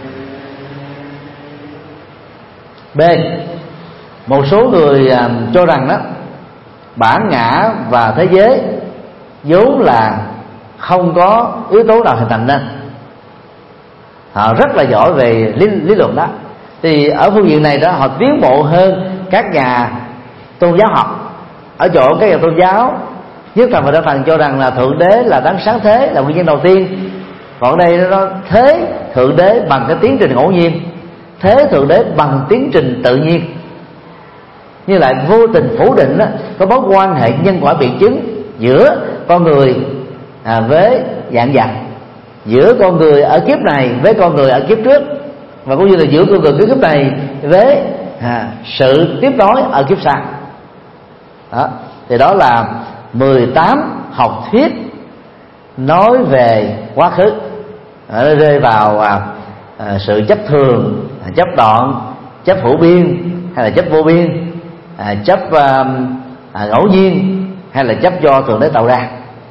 B, một số người cho rằng đó bản ngã và thế giới vốn là không có yếu tố nào hình thành nên. Họ rất là giỏi về lý, lý luận đó. Thì ở phương diện này đó họ tiến bộ hơn các nhà tôn giáo học, ở chỗ các nhà tôn giáo nhất thần và đa phần cho rằng là thượng đế là đấng sáng thế, là nguyên nhân đầu tiên. Còn ở đây nó thế thượng đế bằng cái tiến trình ngẫu nhiên, thế thượng đế bằng tiến trình tự nhiên, như lại vô tình phủ định đó, có mối quan hệ nhân quả biện chứng giữa con người à, với dạng vật, giữa con người ở kiếp này với con người ở kiếp trước, và cũng như là giữa con người ở kiếp này với à, sự tiếp nối ở kiếp sau. Đó, thì đó là mười tám học thuyết nói về quá khứ, à, nó rơi vào à, à, sự chấp thường, à, chấp đoạn, chấp hữu biên hay là chấp vô biên, à, chấp à, à, ngẫu nhiên hay là chấp do thượng đế tạo ra.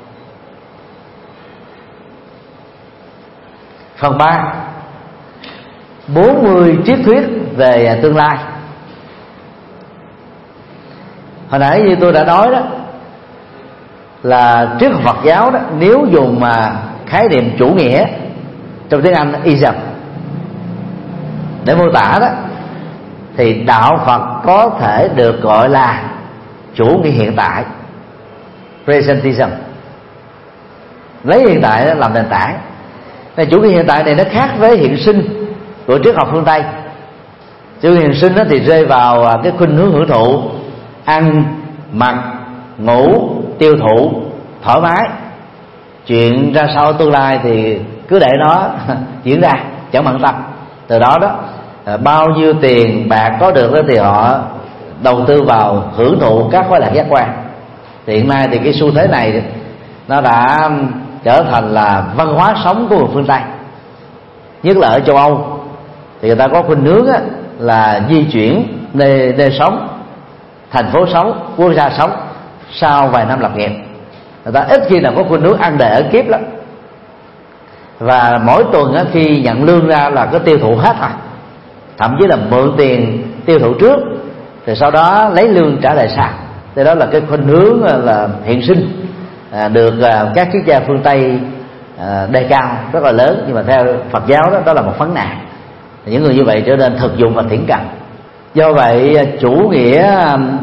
Phần ba, bốn mươi triết thuyết về tương lai. Hồi nãy như tôi đã nói đó, là triết học Phật giáo đó, nếu dùng mà khái niệm chủ nghĩa trong tiếng Anh ism. Để mô tả đó thì đạo Phật có thể được gọi là chủ nghĩa hiện tại, presentism, lấy hiện tại làm nền tảng. Nên chủ nghĩa hiện tại này nó khác với hiện sinh của triết học phương Tây. Chủ nghĩa hiện sinh đó thì rơi vào cái khuynh hướng hưởng thụ, ăn, mặc, ngủ, tiêu thụ thoải mái, chuyện ra sau tương lai thì cứ để nó diễn ra, chẳng bận tâm. Từ đó đó bao nhiêu tiền bạc có được đó thì họ đầu tư vào hưởng thụ các khối lạc giác quan. Thì hiện nay thì cái xu thế này nó đã trở thành là văn hóa sống của người phương Tây, nhất là ở châu Âu thì người ta có khuynh hướng á, là di chuyển nơi, nơi sống, thành phố sống, quốc gia sống sau vài năm lập nghiệp. Người ta ít khi nào có khuynh hướng ăn để ở kiếp lắm, và mỗi tuần á, khi nhận lương ra là có tiêu thụ hết rồi, thậm chí là mượn tiền tiêu thụ trước thì sau đó lấy lương trả lại sau. Thế đó là cái khuynh hướng là hiện sinh à, được à, các triết gia phương Tây à, đề cao rất là lớn, nhưng mà theo Phật giáo đó đó là một vấn nạn. Những người như vậy trở nên thực dụng và thiển cận. Do vậy chủ nghĩa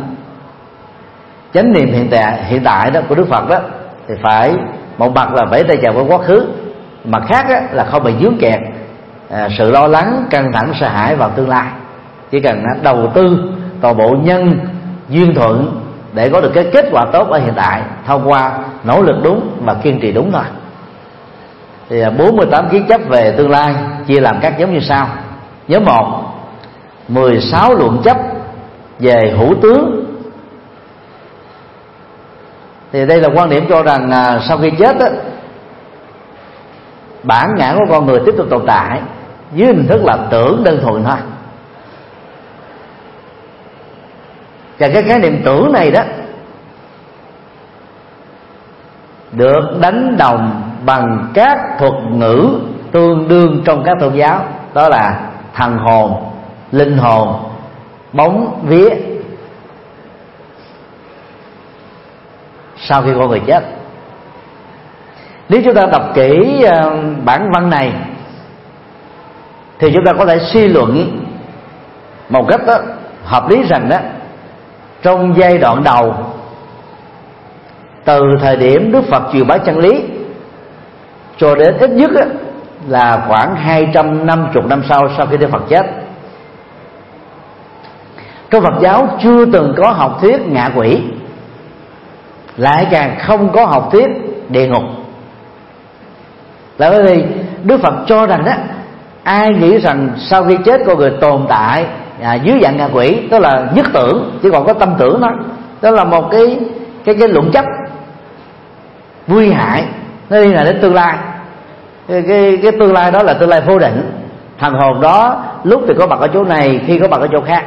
chánh niệm hiện tại hiện tại đó của Đức Phật đó thì phải một mặt là vẫy tay chào với quá khứ, mặt khác đó là không bị dướng kẹt à, sự lo lắng, căng thẳng, sợ hãi vào tương lai. Chỉ cần đầu tư toàn bộ nhân duyên thuận để có được cái kết quả tốt ở hiện tại thông qua nỗ lực đúng và kiên trì đúng thôi. Thì bốn mươi tám kiến chấp về tương lai chia làm các nhóm như sau. Nhóm một, mười sáu luận chấp về hữu tướng. Thì đây là quan điểm cho rằng à, sau khi chết á, bản ngã của con người tiếp tục tồn tại dưới hình thức là tưởng đơn thuần thôi. Và cái khái niệm tưởng này đó được đánh đồng bằng các thuật ngữ tương đương trong các tôn giáo, đó là thần hồn, linh hồn, bóng vía sau khi con người chết. Nếu chúng ta đọc kỹ bản văn này thì chúng ta có thể suy luận một cách đó, hợp lý rằng đó trong giai đoạn đầu, từ thời điểm Đức Phật truyền bá chân lý cho đến ít nhất là khoảng hai trăm năm mươi năm sau sau khi Đức Phật chết, trong Phật giáo chưa từng có học thuyết ngạ quỷ, lại càng không có học thuyết địa ngục. Là bởi vì Đức Phật cho rằng đó, ai nghĩ rằng sau khi chết con người tồn tại à, dưới dạng ngạ quỷ, đó là nhất tưởng, chỉ còn có tâm tưởng thôi. Đó là một cái cái cái luận chấp nguy hại, nó liên hệ đến tương lai. Cái, cái cái tương lai đó là tương lai vô định. Thần hồn đó lúc thì có mặt ở chỗ này, khi có mặt ở chỗ khác.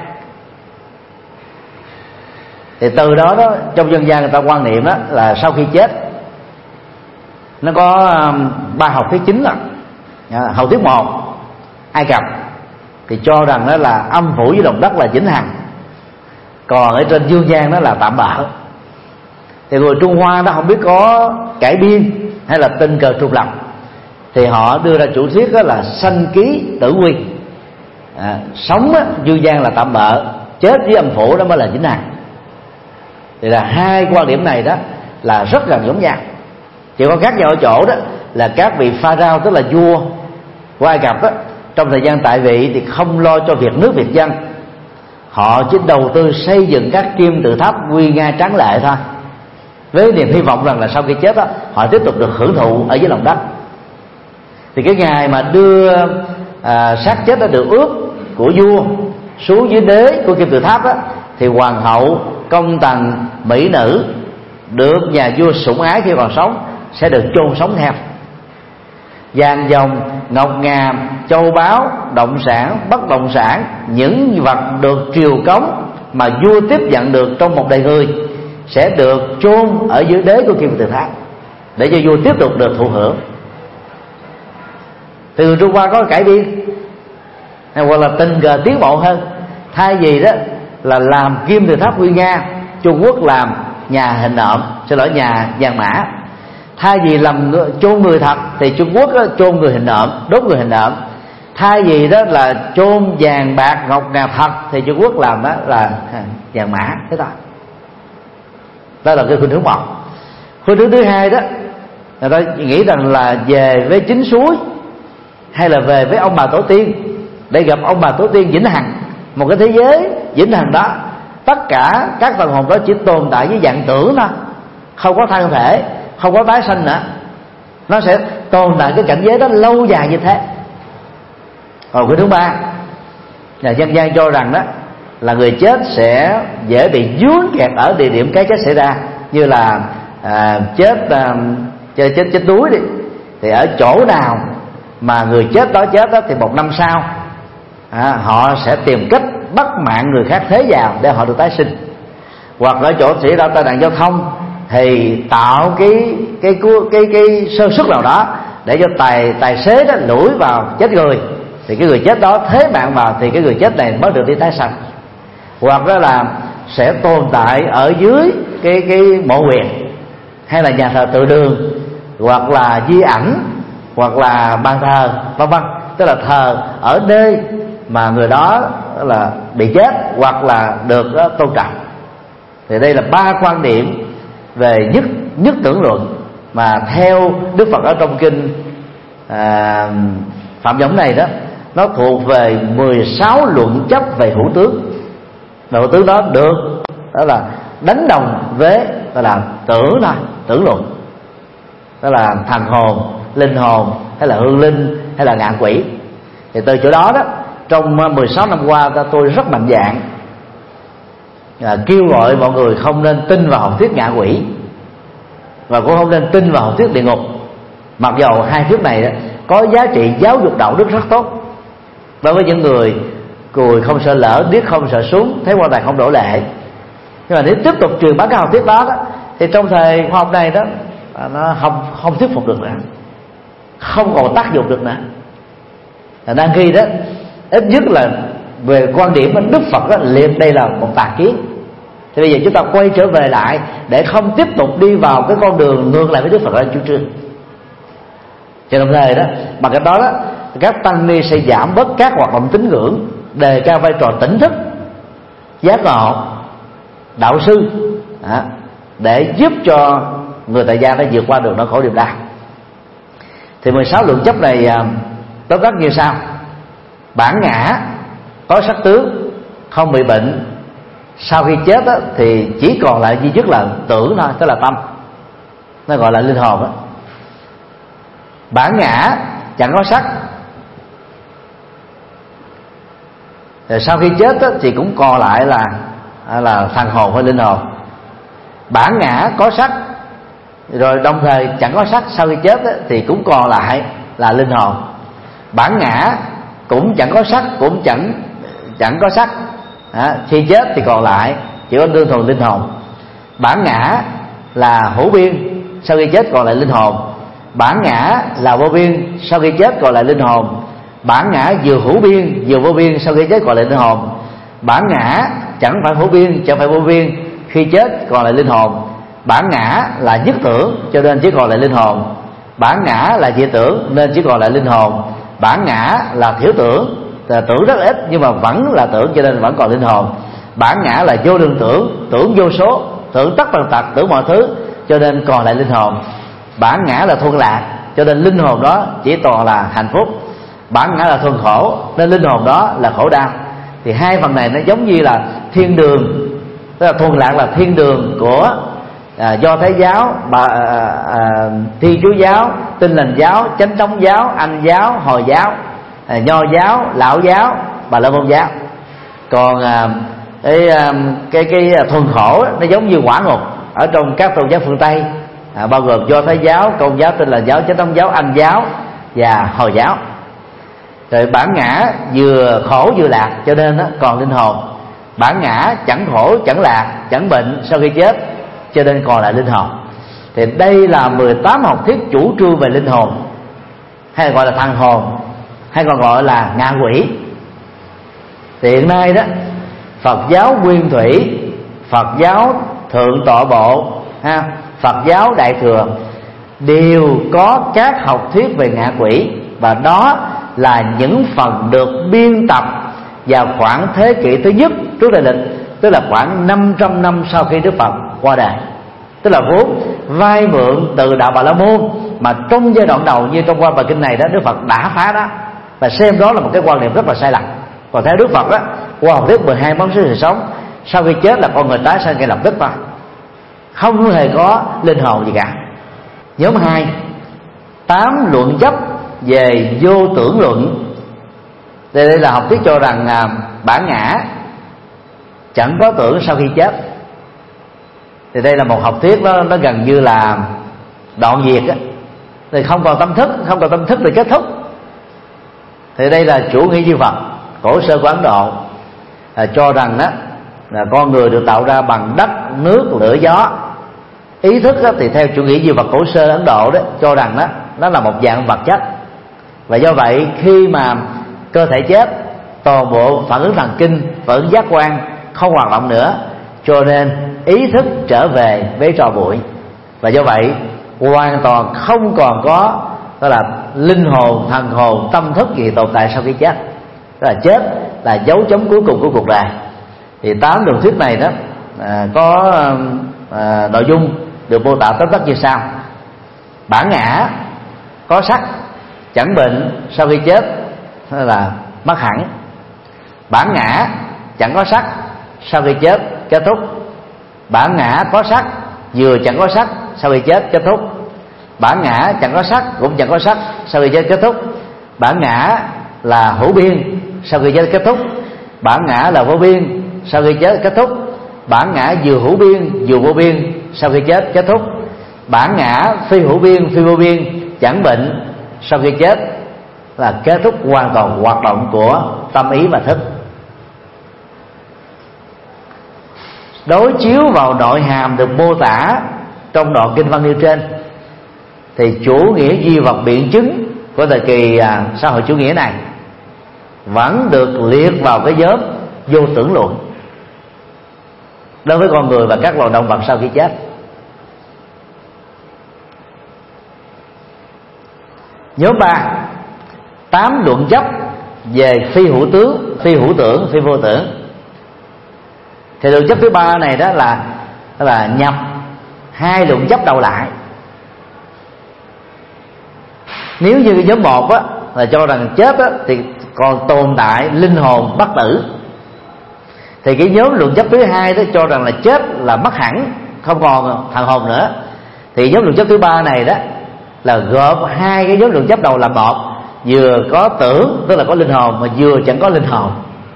Thì từ đó đó trong dân gian người ta quan niệm đó là sau khi chết nó có ba học thuyết chính. Là học thuyết một, Ai Cập thì cho rằng đó là âm phủ với lòng đất là vĩnh hằng, còn ở trên dương gian đó là tạm bợ. Thì người Trung Hoa đó không biết có cải biên hay là tình cờ trùng lập, thì họ đưa ra chủ thuyết đó là sanh ký tử quy, à, sống á, dương gian là tạm bợ, chết với âm phủ đó mới là vĩnh hằng. Thì là hai quan điểm này đó là rất gần giống nhau, chỉ có khác nhau ở chỗ đó là các vị pharaoh, tức là vua của Ai Cập đó, trong thời gian tại vị thì không lo cho việc nước việc dân, họ chỉ đầu tư xây dựng các kim tự tháp nguy nga tráng lệ thôi, với niềm hy vọng rằng là sau khi chết đó, họ tiếp tục được hưởng thụ ở dưới lòng đất. Thì cái ngày mà đưa à, xác chết đã được ướp của vua xuống dưới đế của kim tự tháp đó, thì hoàng hậu, công tần, mỹ nữ được nhà vua sủng ái khi còn sống sẽ được chôn sống theo. Vàng dòng, ngọc ngà, châu báu, động sản, bất động sản, những vật được triều cống mà vua tiếp nhận được trong một đời người sẽ được chôn ở dưới đế của kim tự tháp để cho vua tiếp tục được thụ hưởng. Thì người Trung Hoa có cải biên hoặc là tình cờ tiến bộ hơn, thay vì đó là làm kim tự tháp nguy nga, Trung Quốc làm nhà hình nộm, xin lỗi nhà vàng mã, Thay vì làm chôn người thật thì Trung Quốc đó, chôn người hình nộm, đốt người hình nộm. Thay vì đó là chôn vàng bạc ngọc ngà thật thì Trung Quốc làm đó là vàng mã. Thế thôi. Đó là cái khuynh hướng một. Khuynh hướng thứ hai đó, người ta nghĩ rằng là về với chính suối hay là về với ông bà tổ tiên để gặp ông bà tổ tiên vĩnh hằng, một cái thế giới vĩnh hằng đó. Tất cả các phần hồn đó chỉ tồn tại với dạng tưởng thôi, không có thân thể, không có tái sanh nữa. Nó sẽ tồn tại cái cảnh giới đó lâu dài như thế. Còn cái thứ ba là dân gian cho rằng đó là người chết sẽ dễ bị vướng kẹt ở địa điểm cái chết xảy ra, như là à, chết, à, chết chết chết đuối đi, thì ở chỗ nào mà người chết đó chết đó thì một năm sau à, họ sẽ tìm cách bắt mạng người khác thế vào để họ được tái sinh. Hoặc ở chỗ xảy ra tai nạn giao thông thì tạo cái cái cái cái, cái sơ suất nào đó để cho tài tài xế đó lủi vào chết người, thì cái người chết đó thế mạng vào thì cái người chết này mới được đi tái sanh. Hoặc đó là sẽ tồn tại ở dưới cái cái mộ huyệt hay là nhà thờ tự đường, hoặc là di ảnh, hoặc là bàn thờ, vân vân, tức là thờ ở nơi mà người đó là bị chết hoặc là được uh, tôn trọng. Thì đây là ba quan điểm về nhất nhất tưởng luận mà theo Đức Phật ở trong kinh à, Phạm Võng này đó, nó thuộc về mười sáu luận chấp về hữu tướng. Và hữu tướng đó được đó là đánh đồng với đó là tưởng thôi, tưởng luận, đó là thần hồn, linh hồn hay là hương linh hay là ngạ quỷ. Thì từ chỗ đó đó, trong mười sáu năm qua tôi rất mạnh dạn à, kêu gọi mọi người không nên tin vào học thuyết ngạ quỷ và cũng không nên tin vào học thuyết địa ngục, mặc dầu hai thuyết này đó, có giá trị giáo dục đạo đức rất tốt đối với những người cùi không sợ lỡ, điếc không sợ súng, thấy quan tài không đổ lệ. Nhưng mà nếu tiếp tục truyền bá cái học thuyết đó, đó thì trong thời khoa học này đó nó không không thuyết phục được nữa, không còn tác dụng được nữa. Đang khi đó ít nhất là về quan điểm của Đức Phật đó, liệt đây là một tà kiến. Thì bây giờ chúng ta quay trở về lại để không tiếp tục đi vào cái con đường ngược lại với Đức Phật đã chủ trương. Cho đồng thời đó, bằng cách đó đó, các tăng ni sẽ giảm bớt các hoạt động tín ngưỡng, đề cao vai trò tỉnh thức, giác ngộ, đạo sư à, để giúp cho người tại gia nó vượt qua được nỗi khổ niềm đau. Thì mười sáu luận chấp này à, tóm tắt như sau: bản ngã có sắc tướng, không bị bệnh, sau khi chết đó, thì chỉ còn lại duy nhất là tưởng thôi, tức là tâm, nó gọi là linh hồn đó. Bản ngã chẳng có sắc, rồi sau khi chết đó, thì cũng còn lại là là thần hồn hay linh hồn. Bản ngã có sắc, rồi đồng thời chẳng có sắc, sau khi chết đó, thì cũng còn lại là linh hồn. Bản ngã cũng chẳng có sắc, cũng chẳng chẳng có sắc à, khi chết thì còn lại chỉ có đơn thuần linh hồn. Bản ngã là hữu biên, sau khi chết còn lại linh hồn. Bản ngã là vô biên, sau khi chết còn lại linh hồn. Bản ngã vừa hữu biên vừa vô biên, sau khi chết còn lại linh hồn. Bản ngã chẳng phải hữu biên chẳng phải vô biên, khi chết còn lại linh hồn. Bản ngã là nhất tưởng cho nên chỉ còn lại linh hồn. Bản ngã là dị tưởng nên chỉ còn lại linh hồn. Bản ngã là thiểu tưởng, là tưởng rất ít nhưng mà vẫn là tưởng cho nên vẫn còn linh hồn. Bản ngã là vô lượng tưởng, tưởng vô số, tưởng tất tần tật, tưởng mọi thứ cho nên còn lại linh hồn. Bản ngã là thuần lạc cho nên linh hồn đó chỉ toàn là hạnh phúc. Bản ngã là thuần khổ nên linh hồn đó là khổ đau. Thì hai phần này nó giống như là thiên đường, tức là thuần lạc là thiên đường của à, Do Thái giáo, bà, à, à, Thiên Chúa giáo, Tin Lành giáo, Chánh Thống giáo, Anh giáo, Hồi giáo, à, Nho giáo, Lão giáo, Bà La Môn giáo. Còn à, cái, à, cái cái thuần khổ nó giống như quả ngục ở trong các tôn giáo phương Tây, à, bao gồm Do Thái giáo, Công giáo, Tin Lành giáo, Chánh Thống giáo, Anh giáo và Hồi giáo. Rồi bản ngã vừa khổ vừa lạc cho nên đó, còn linh hồn. Bản ngã chẳng khổ chẳng lạc chẳng bệnh, sau khi chết cho nên còn lại linh hồn. Thì đây là mười tám học thuyết chủ trương về linh hồn, hay gọi là thần hồn, hay còn gọi là ngạ quỷ. Thì hiện nay đó, Phật giáo Nguyên Thủy, Phật giáo Thượng Tọa Bộ, ha, Phật giáo Đại Thừa đều có các học thuyết về ngạ quỷ, và đó là những phần được biên tập vào khoảng thế kỷ thứ nhất trước đại lịch, tức là khoảng năm trăm năm sau khi Đức Phật qua đời. Tức là vốn vay mượn từ đạo Bà La Môn, mà trong giai đoạn đầu như trong qua bài kinh này đó, Đức Phật đã phá đó, và xem đó là một cái quan niệm rất là sai lầm. Còn theo Đức Phật đó, qua học thuyết mười hai bóng xứ sự sống, sau khi chết là con người tái sanh ngay lập tức thôi, không hề có linh hồn gì cả. Nhóm hai, tám luận chấp về vô tưởng luận. Đây, đây là học thuyết cho rằng à, bản ngã chẳng có tưởng sau khi chết. Thì đây là một học thuyết nó, nó gần như là đoạn diệt á, thì không còn tâm thức, không còn tâm thức thì kết thúc. Thì đây là chủ nghĩa duy Phật cổ sơ của Ấn Độ, à, cho rằng đó là con người được tạo ra bằng đất, nước, lửa, gió. Ý thức đó, thì theo chủ nghĩa duy Phật cổ sơ Ấn Độ đó cho rằng đó nó là một dạng vật chất, và do vậy khi mà cơ thể chết, toàn bộ phản ứng thần kinh, phản ứng giác quan không hoạt động nữa, cho nên ý thức trở về với tro bụi, và do vậy hoàn toàn không còn có đó là linh hồn, thần hồn, tâm thức gì tồn tại sau khi chết. Đó là chết là dấu chấm cuối cùng của cuộc đời. Thì tám luận thuyết này đó à, có à, nội dung được mô tả tóm tắt như sau: bản ngã có sắc, chẳng bệnh, sau khi chết là mất hẳn. Bản ngã chẳng có sắc, sau khi chết kết thúc. Bản ngã có sắc, vừa chẳng có sắc, sau khi chết kết thúc. Bản ngã chẳng có sắc, cũng chẳng có sắc, sau khi chết kết thúc. Bản ngã là hữu biên, sau khi chết kết thúc. Bản ngã là vô biên, sau khi chết kết thúc. Bản ngã vừa hữu biên vừa vô biên, sau khi chết kết thúc. Bản ngã phi hữu biên phi vô biên, chẳng bệnh, sau khi chết là kết thúc hoàn toàn hoạt động của tâm ý và thức. Đối chiếu vào nội hàm được mô tả trong đoạn kinh văn nêu trên, thì chủ nghĩa duy vật biện chứng của thời kỳ à, xã hội chủ nghĩa này vẫn được liệt vào cái nhóm vô tưởng luận đối với con người và các loài động vật sau khi chết. Nhóm ba, tám luận chấp về phi hữu tướng, phi hữu tưởng, phi vô tưởng. Thì luận chấp thứ ba này đó là đó là nhập hai luận chấp đầu lại. Nếu như nhóm một á là cho rằng chết á thì còn tồn tại linh hồn bất tử, thì cái nhóm luận chấp thứ hai đó cho rằng là chết là mất hẳn, không còn thần hồn nữa. Thì nhóm luận chấp thứ ba này đó là gộp hai cái nhóm luận chấp đầu làm một, vừa có tưởng tức là có linh hồn, mà vừa chẳng có linh hồn.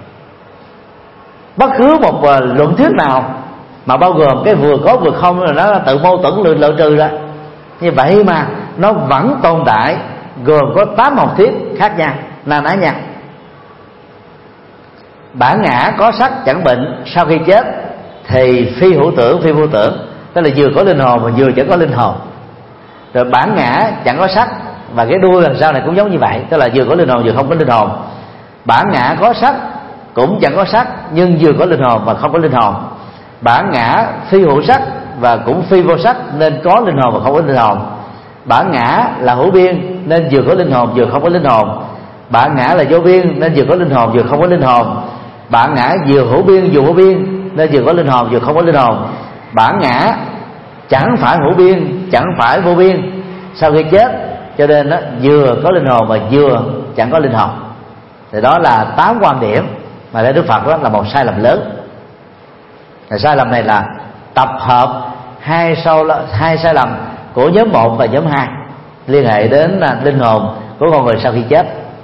Bất cứ một luận thuyết nào mà bao gồm cái vừa có vừa không là nó tự mâu thuẫn lựa lựa trừ ra. Như vậy mà nó vẫn tồn tại, gồm có tám học thuyết khác nhau, na ná nhau. Bản ngã có sắc chẳng bệnh, sau khi chết thì phi hữu tưởng phi vô tưởng, tức là vừa có linh hồn mà vừa chẳng có linh hồn. Rồi bản ngã chẳng có sắc, và cái đuôi lần sau này cũng giống như vậy, tức là vừa có linh hồn vừa không có linh hồn. Bản ngã có sắc cũng chẳng có sắc, nhưng vừa có linh hồn và không có linh hồn. Bản ngã phi hữu sắc và cũng phi vô sắc, nên có linh hồn và không có linh hồn. Bản ngã là hữu biên, nên vừa có linh hồn vừa không có linh hồn. Bản ngã là vô biên, nên vừa có linh hồn vừa không có linh hồn. Bản ngã vừa hữu biên vừa vô biên, nên vừa có linh hồn vừa không có linh hồn. Bản ngã chẳng phải hữu biên chẳng phải vô biên, sau khi chết cho nên đó vừa có linh hồn mà vừa chẳng có linh hồn. Thì đó là tám quan điểm mà Đức Phật đó là một sai lầm lớn. Và sai lầm này là tập hợp hai sau hai sai lầm của nhóm một và nhóm hai liên hệ đến là linh hồn của con người sau khi chết.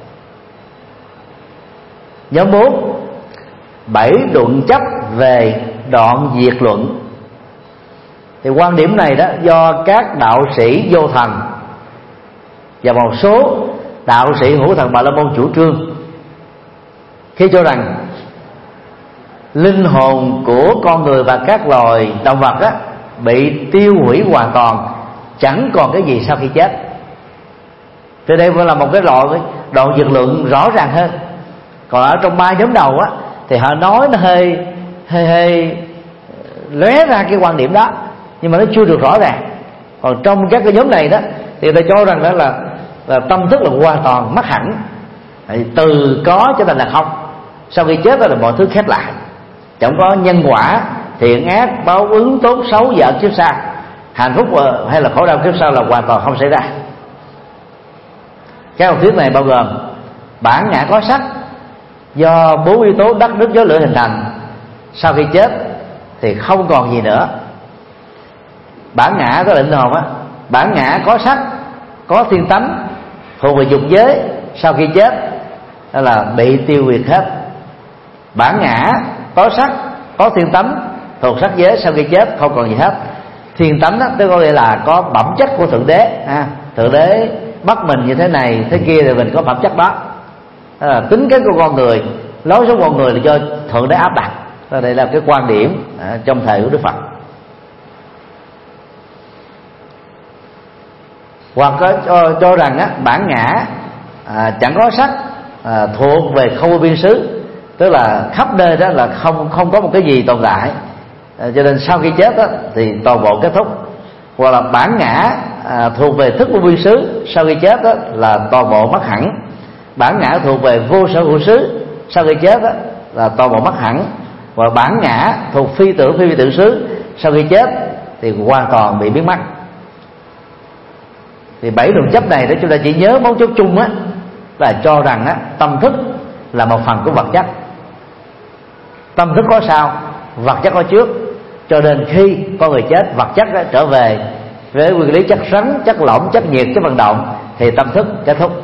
Nhóm bốn, bảy luận chấp về đoạn diệt luận. Thì quan điểm này đó do các đạo sĩ vô thần và một số đạo sĩ hữu thần Bà La Môn chủ trương, khi cho rằng linh hồn của con người và các loài động vật á, bị tiêu hủy hoàn toàn, chẳng còn cái gì sau khi chết. Thì đây là một cái loại đoạn diệt luận rõ ràng hơn. Còn ở trong ba nhóm đầu á thì họ nói nó hơi hơi hơi lóe ra cái quan điểm đó, nhưng mà nó chưa được rõ ràng. Còn trong các cái nhóm này đó thì ta cho rằng đó là, là tâm thức là hoàn toàn mất hẳn, từ có trở thành là không. Sau khi chết đó là mọi thứ khép lại, chẳng có nhân quả thiện ác, báo ứng tốt xấu, vợ kiếp sau, hạnh phúc hay là khổ đau kiếp sau là hoàn toàn không xảy ra. Cái học thuyết này bao gồm bản ngã có sắc do bốn yếu tố đất nước gió lửa hình thành, sau khi chết thì không còn gì nữa. Bản ngã có định hồn á, bản ngã có sắc, có thiên tánh, thuộc về dục giới, sau khi chết đó là bị tiêu diệt hết. Bản ngã có sắc, có thiên tánh, thuộc sắc giới, sau khi chết không còn gì hết. Thiên tánh đó, tức có nghĩa là có phẩm chất của thượng đế, à, thượng đế bắt mình như thế này thế kia thì mình có phẩm chất đó. Đó là tính cách của con người, lối sống con người là do thượng đế áp đặt. Đó, đây là cái quan điểm à, trong thời của Đức Phật. Hoặc có cho, cho rằng á, bản ngã à, chẳng có sắc, à, thuộc về không vô biên xứ, tức là khắp nơi đó là không không có một cái gì tồn tại, à, cho nên sau khi chết đó, thì toàn bộ kết thúc. Hoặc là bản ngã à, thuộc về thức vô biên xứ, sau khi chết đó, là toàn bộ mất hẳn. Bản ngã thuộc về vô sở hữu xứ, sau khi chết đó, là toàn bộ mất hẳn. Và bản ngã thuộc phi tưởng phi phi tưởng xứ, sau khi chết thì hoàn toàn bị biến mất. Thì bảy luận chấp này để chúng ta chỉ nhớ mấu chốt chung á, là cho rằng á, tâm thức là một phần của vật chất. Tâm thức có sau, vật chất có trước, cho nên khi con người chết, vật chất á, trở về với nguyên lý chất rắn, chất lỏng, chất nhiệt, chất vận động, thì tâm thức kết thúc.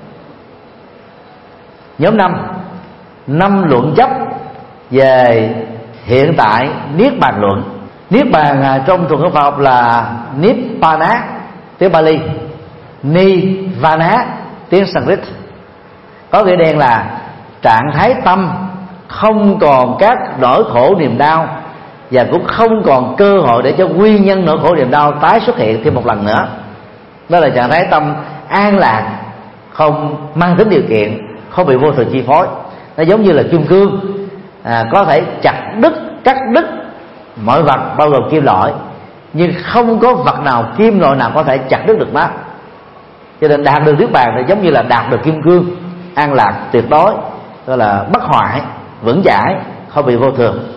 Nhóm năm, năm luận chấp về hiện tại niết bàn luận. Niết bàn trong thuật ngữ Phật học là Nibbana tiếng Bali, Nirvana tiếng Sanskrit, có nghĩa đen là trạng thái tâm không còn các nỗi khổ niềm đau, và cũng không còn cơ hội để cho nguyên nhân nỗi khổ niềm đau tái xuất hiện thêm một lần nữa. Đó là trạng thái tâm an lạc, không mang tính điều kiện, không bị vô thường chi phối. Nó giống như là kim cương, à, có thể chặt đứt, cắt đứt mọi vật bao gồm kim loại, nhưng không có vật nào, kim loại nào có thể chặt đứt được nó. Cho nên đạt được niết bàn thì giống như là đạt được kim cương, an lạc tuyệt đối, gọi là bất hoại, vững chãi, không bị vô thường.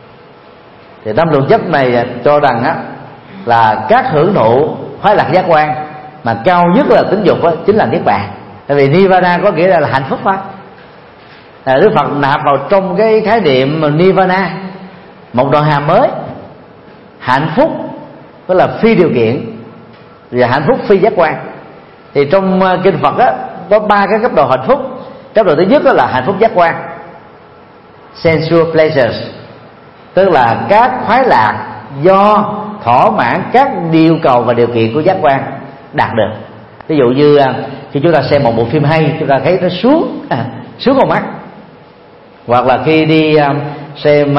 Thì năm luận chấp này cho rằng á, là các hưởng thụ khoái lạc giác quan mà cao nhất là tính dục á, chính là niết bàn. Tại vì nirvana có nghĩa là, là hạnh phúc thôi. À, Đức Phật nạp vào trong cái khái niệm nirvana một đoạn hàm mới: hạnh phúc đó là phi điều kiện và hạnh phúc phi giác quan. Thì trong kinh Phật á, có ba cái cấp độ hạnh phúc. Cấp độ thứ nhất đó là hạnh phúc giác quan, sensual pleasures, tức là các khoái lạc do thỏa mãn các điều cầu và điều kiện của giác quan đạt được. Ví dụ như khi chúng ta xem một bộ phim hay, chúng ta thấy nó sướng à, sướng con mắt. Hoặc là khi đi xem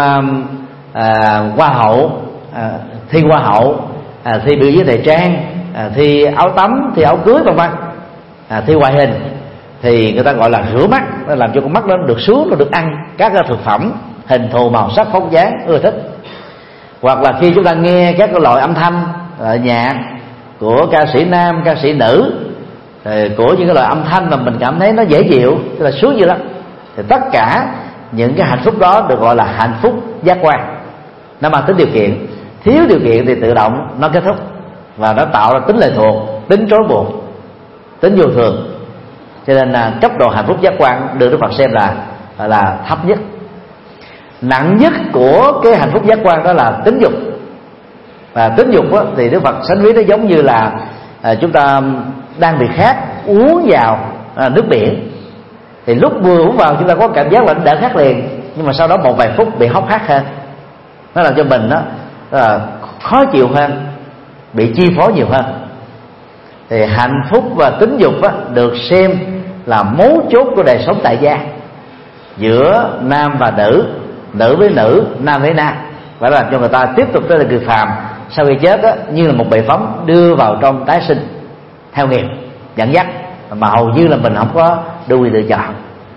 à, hoa hậu, à, thi hoa hậu, à, thi biểu diễn thời trang, à, thi áo tắm, thi áo cưới vân vân, à, thi ngoại hình, thì người ta gọi là rửa mắt, nó làm cho con mắt nó được sướng, nó được ăn các thực phẩm hình thù màu sắc phong dáng ưa thích. Hoặc là khi chúng ta nghe các loại âm thanh nhạc của ca sĩ nam, ca sĩ nữ, của những cái loại âm thanh mà mình cảm thấy nó dễ chịu, tức là sướng dữ lắm, thì tất cả những cái hạnh phúc đó được gọi là hạnh phúc giác quan. Nó mang tính điều kiện, thiếu điều kiện thì tự động nó kết thúc, và nó tạo ra tính lệ thuộc, tính trói buộc, tính vô thường. Cho nên là cấp độ hạnh phúc giác quan được Đức Phật xem là là thấp nhất. Nặng nhất của cái hạnh phúc giác quan đó là tính dục. Và tính dục đó, thì Đức Phật sánh ví nó giống như là à, chúng ta đang bị khát, uống vào à, nước biển, thì lúc vừa uống vào chúng ta có cảm giác là đỡ khát liền, nhưng mà sau đó một vài phút bị hốc hác hơn, nó làm cho mình đó à, khó chịu hơn, bị chi phối nhiều hơn. Thì hạnh phúc và tính dục đó, được xem là mấu chốt của đời sống tại gia, giữa nam và nữ, nữ với nữ, nam với nam, và làm cho người ta tiếp tục tới là người phàm sau khi chết đó, như là một bệ phóng đưa vào trong tái sinh theo nghiệp dẫn dắt, mà hầu như là mình không có đủ quyền lựa chọn.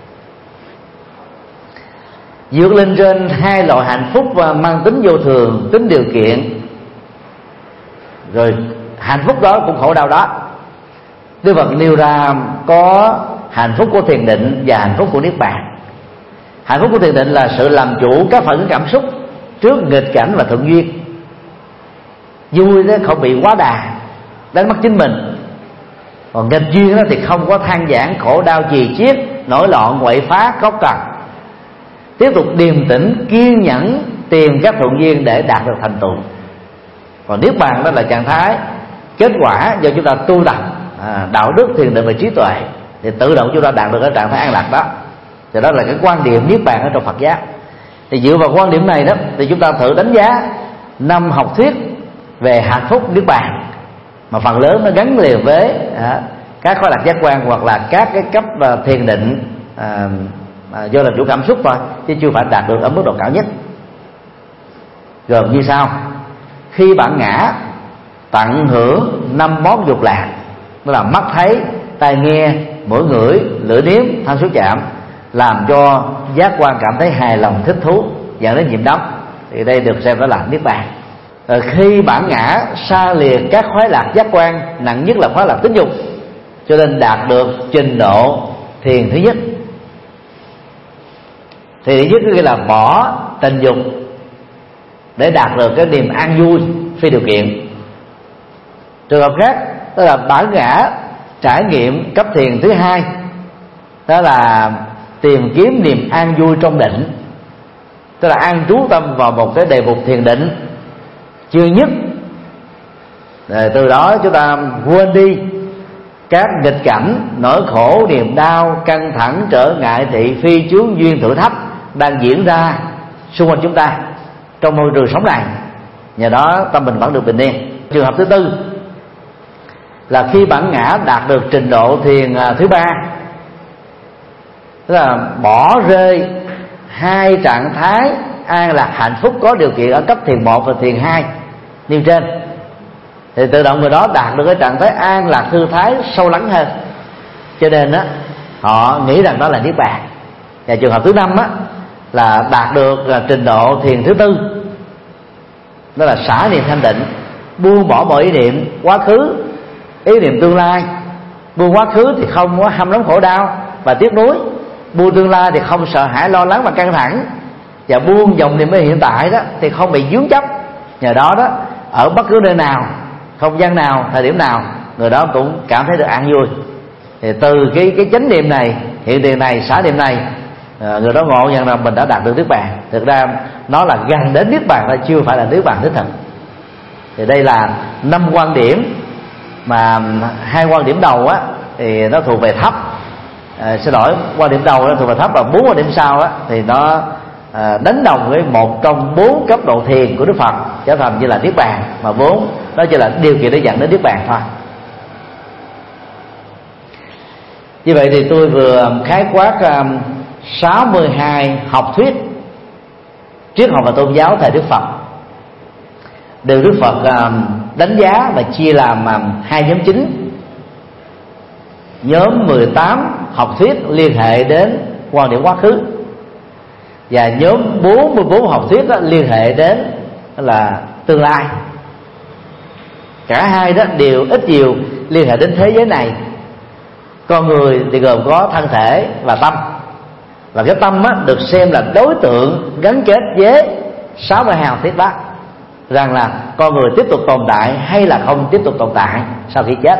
Vượt lên trên hai loại hạnh phúc và mang tính vô thường, tính điều kiện, rồi hạnh phúc đó cũng khổ đau đó. Đức Phật nêu ra có hạnh phúc của thiền định và hạnh phúc của niết bàn. Hạnh phúc của thiền định là sự làm chủ các phản ứng cảm xúc trước nghịch cảnh và thuận duyên. Vui đó không bị quá đà đánh mất chính mình, còn nghịch duyên đó thì không có than vãn khổ đau trì chiết, nổi loạn quậy phá cốc cần. Tiếp tục điềm tĩnh kiên nhẫn tìm các thuận duyên để đạt được thành tựu. Còn niết bàn đó là trạng thái kết quả do chúng ta tu tập à, đạo đức, thiền định và trí tuệ, thì tự động chúng ta đạt được cái trạng thái an lạc đó. Thì đó là cái quan điểm niết bàn ở trong Phật giáo. Thì dựa vào quan điểm này đó thì chúng ta thử đánh giá năm học thuyết về hạnh phúc niết bàn, mà phần lớn nó gắn liền với à, các khối lạc giác quan hoặc là các cái cấp à, thiền định à, à, do là chủ cảm xúc thôi, chứ chưa phải đạt được ở mức độ cao nhất. Gồm như sau: khi bản ngã tận hưởng năm món dục lạc, đó là mắt thấy, tai nghe, mũi ngửi, lưỡi nếm, thân xúc chạm, làm cho giác quan cảm thấy hài lòng, thích thú, dẫn đến nhiệm đắm, thì đây được xem đó là niết bàn. Rồi khi bản ngã xa lìa các khoái lạc giác quan, nặng nhất là khoái lạc tính dục, cho nên đạt được trình độ thiền thứ nhất. Thì thứ nhất có nghĩa là bỏ tình dục để đạt được cái niềm an vui phi điều kiện. Trường hợp khác đó là bản ngã trải nghiệm cấp thiền thứ hai, đó là tìm kiếm niềm an vui trong định, tức là an trú tâm vào một cái đề mục thiền định chuyên nhất. Rồi từ đó chúng ta quên đi các nghịch cảnh, nỗi khổ, niềm đau, căng thẳng, trở ngại, thị phi, chướng duyên, thử thách đang diễn ra xung quanh chúng ta trong môi trường sống này. Nhờ đó tâm mình vẫn được bình yên. Trường hợp thứ tư là khi bản ngã đạt được trình độ thiền thứ ba, tức là bỏ rơi hai trạng thái an lạc hạnh phúc có điều kiện ở cấp thiền một và thiền hai nêu trên, thì tự động người đó đạt được cái trạng thái an lạc thư thái sâu lắng hơn. Cho nên á, họ nghĩ rằng đó là niết bàn. Và trường hợp thứ năm á, là đạt được là trình độ thiền thứ tư, đó là xả niệm thanh định, buông bỏ mọi ý niệm quá khứ, ý niệm tương lai. Buông quá khứ thì không có hâm nóng khổ đau và tiếc nuối, buông tương lai thì không sợ hãi lo lắng và căng thẳng, và buông dòng niệm ở hiện tại đó thì không bị vướng chấp. Nhờ đó đó, ở bất cứ nơi nào, không gian nào, thời điểm nào, người đó cũng cảm thấy được an vui. Thì từ cái cái chánh niệm này, hiện tiền này, xả niệm này, người đó ngộ nhận rằng mình đã đạt được niết bàn. Thực ra nó là gần đến niết bàn thôi, chưa phải là niết bàn đích thực. Thì đây là năm quan điểm, mà hai quan điểm đầu á thì nó thuộc về thấp, à, xin lỗi, quan điểm đầu nó thuộc về thấp, và bốn quan điểm sau á thì nó à, đánh đồng với một trong bốn cấp độ thiền của Đức Phật, trở thành như là niết bàn, mà vốn nó chỉ là điều kiện để dẫn đến niết bàn thôi. Như vậy thì tôi vừa khái quát um, sáu mươi hai học thuyết triết học và tôn giáo thời Đức Phật, được Đức Phật um, đánh giá và chia làm um, hai nhóm chính. Nhóm mười tám học thuyết liên hệ đến quan điểm quá khứ, và nhóm bốn mươi bốn học thuyết đó liên hệ đến là tương lai. Cả hai đó đều ít nhiều liên hệ đến thế giới này. Con người thì gồm có thân thể và tâm, và cái tâm á, được xem là đối tượng gắn kết với sáu mươi hai học thuyết đó, rằng là con người tiếp tục tồn tại hay là không tiếp tục tồn tại sau khi chết.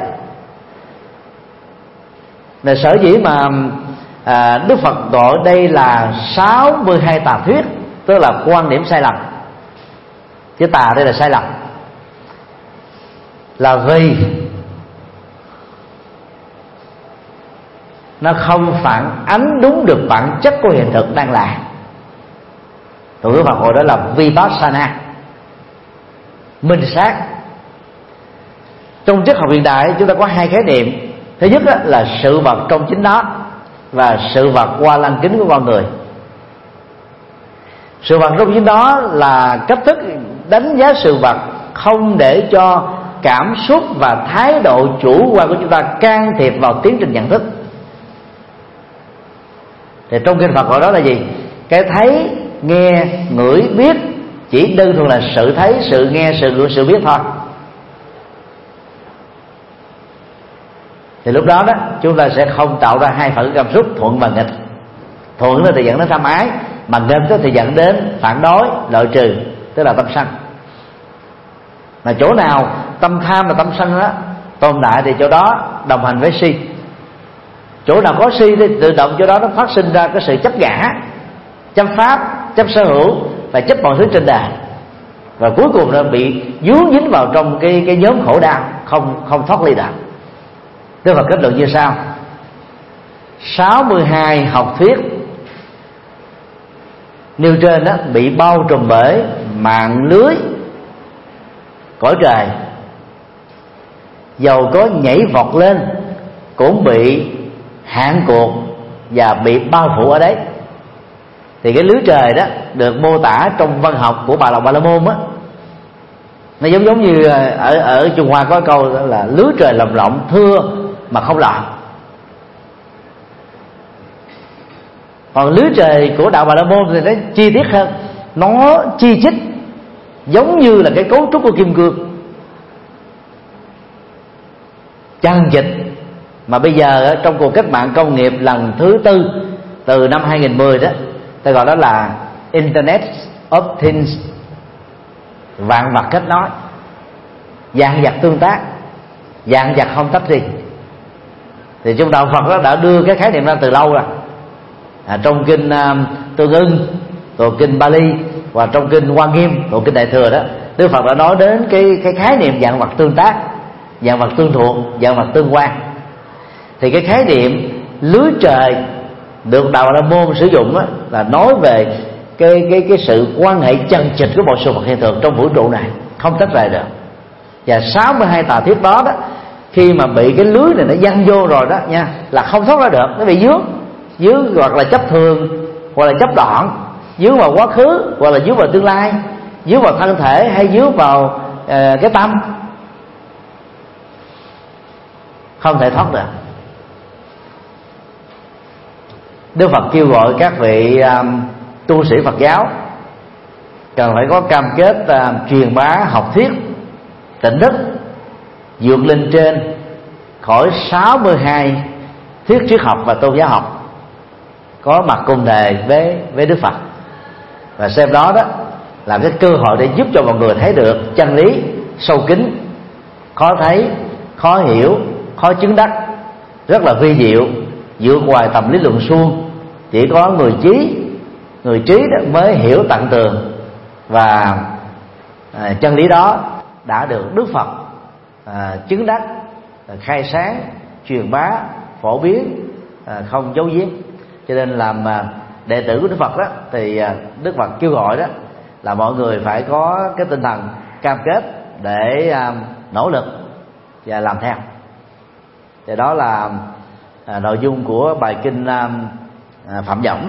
Là sở dĩ mà à, Đức Phật gọi đây là sáu mươi hai tà thuyết, tức là quan điểm sai lầm. Chứ tà đây là sai lầm, là vì nó không phản ánh đúng được bản chất của hiện thực đang là. Tụi Đức Phật gọi đó là Vipassana, minh sát. Trong triết học hiện đại chúng ta có hai khái niệm. Thứ nhất là sự vật trong chính nó, và sự vật qua lăng kính của con người. Sự vật trong chính đó là cách thức đánh giá sự vật không để cho cảm xúc và thái độ chủ quan của chúng ta can thiệp vào tiến trình nhận thức. Thì trong kinh Phật gọi đó là gì? Cái thấy, nghe, ngửi, biết chỉ đơn thuần là sự thấy, sự nghe, sự ngửi, sự biết thôi. thì lúc đó đó chúng ta sẽ không tạo ra hai phản ứng cảm xúc thuận và nghịch. Thuận thì dẫn đến tham ái, mà nghịch thì dẫn đến phản đối, loại trừ, tức là tâm sân. Mà chỗ nào tâm tham và tâm sân đó tồn tại thì chỗ đó đồng hành với si. Chỗ nào có si thì tự động chỗ đó nó phát sinh ra cái sự chấp ngã, chấp pháp, chấp sở hữu và chấp mọi thứ trên đời, và cuối cùng nó bị dướng dính vào trong cái cái nhóm khổ đau, không không thoát ly được. Đức Phật kết luận như sau: sáu mươi hai học thuyết nêu trên đó bị bao trùm bởi mạng lưới cõi trời, dầu có nhảy vọt lên cũng bị hạn cuộc và bị bao phủ ở đấy. Thì cái lưới trời đó được mô tả trong văn học của Bà Lòng Ba La Môn á, nó giống giống như ở ở Trung Hoa có câu đó là lưới trời lồng lộng thưa mà không lọt. Còn lưới trời của đạo Bà La Môn thì nó chi tiết hơn, nó chi chít giống như là cái cấu trúc của kim cương, chằng chịt. Mà bây giờ trong cuộc cách mạng công nghiệp lần thứ tư từ năm hai nghìn mười đó, ta gọi đó là Internet of Things, vạn vật kết nối, vạn vật tương tác, vạn vật không tách riêng. Thì trong đạo Phật đó đã đưa cái khái niệm ra từ lâu rồi. À, trong kinh uh, Tương Ưng, tụng kinh Bali và trong kinh Hoa Nghiêm, tụng kinh Đại Thừa đó, Đức Phật đã nói đến cái cái khái niệm vạn vật tương tác, vạn vật tương thuộc, vạn vật tương quan. Thì cái khái niệm lưới trời được đạo La Môn sử dụng á, là nói về cái cái cái sự quan hệ chằng chịt của mọi sự vật hiện tượng trong vũ trụ này, không tách rời được. Và sáu mươi hai tà thiết đó đó, khi mà bị cái lưới này nó giăng vô rồi đó nha, là không thoát ra được, nó bị dướng, dướng hoặc là chấp thường, hoặc là chấp đoạn, dướng vào quá khứ, hoặc là dướng vào tương lai, dướng vào thân thể, hay dướng vào uh, cái tâm, không thể thoát được. Đức Phật kêu gọi các vị um, tu sĩ Phật giáo cần phải có cam kết uh, truyền bá học thuyết tỉnh thức vượt lên trên khỏi sáu mươi hai thuyết triết học và tôn giáo học có mặt cùng đề với với Đức Phật, và xem đó đó là cái cơ hội để giúp cho mọi người thấy được chân lý sâu kín, khó thấy, khó hiểu, khó chứng đắc, rất là vi diệu, vượt ngoài tầm lý luận suông. Chỉ có người trí, người trí đó mới hiểu tận tường, và à, chân lý đó đã được Đức Phật à, chứng đắc, à, khai sáng, truyền bá, phổ biến, à, không giấu giếm. Cho nên làm à, đệ tử của Đức Phật đó, thì à, Đức Phật kêu gọi đó là mọi người phải có cái tinh thần cam kết để à, nỗ lực và làm theo. Thì đó là à, nội dung của bài kinh à, à, Phạm Võng.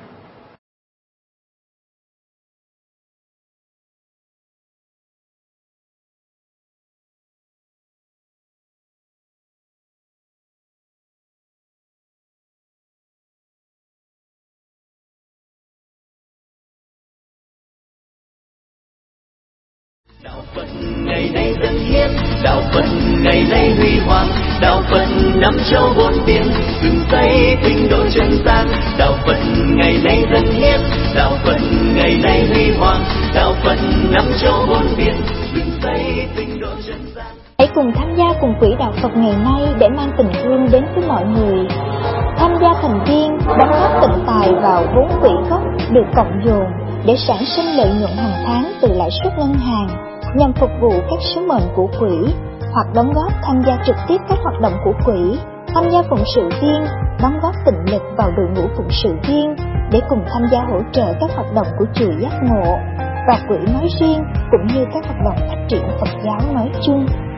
Đạo Phật ngày nay dân hiến, đạo Phật ngày nay huy hoàng, đạo Phật năm châu bốn biển, dựng xây tinh độ chân gian. Đạo Phật ngày nay dân hiến, đạo Phật ngày nay huy hoàng, đạo Phật năm châu bốn biển, dựng xây tinh độ chân gian. Hãy cùng tham gia cùng quỹ đạo Phật ngày nay để mang tình thương đến với mọi người. Tham gia thành viên, đóng góp tịnh tài vào vốn quỹ gốc được cộng dồn để sản sinh lợi nhuận hàng tháng từ lãi suất ngân hàng nhằm phục vụ các sứ mệnh của quỹ, hoặc đóng góp tham gia trực tiếp các hoạt động của quỹ, tham gia phụng sự viên, đóng góp tịnh lực vào đội ngũ phụng sự viên để cùng tham gia hỗ trợ các hoạt động của chùa Giác Ngộ và quỹ nói riêng, cũng như các hoạt động phát triển Phật giáo nói chung.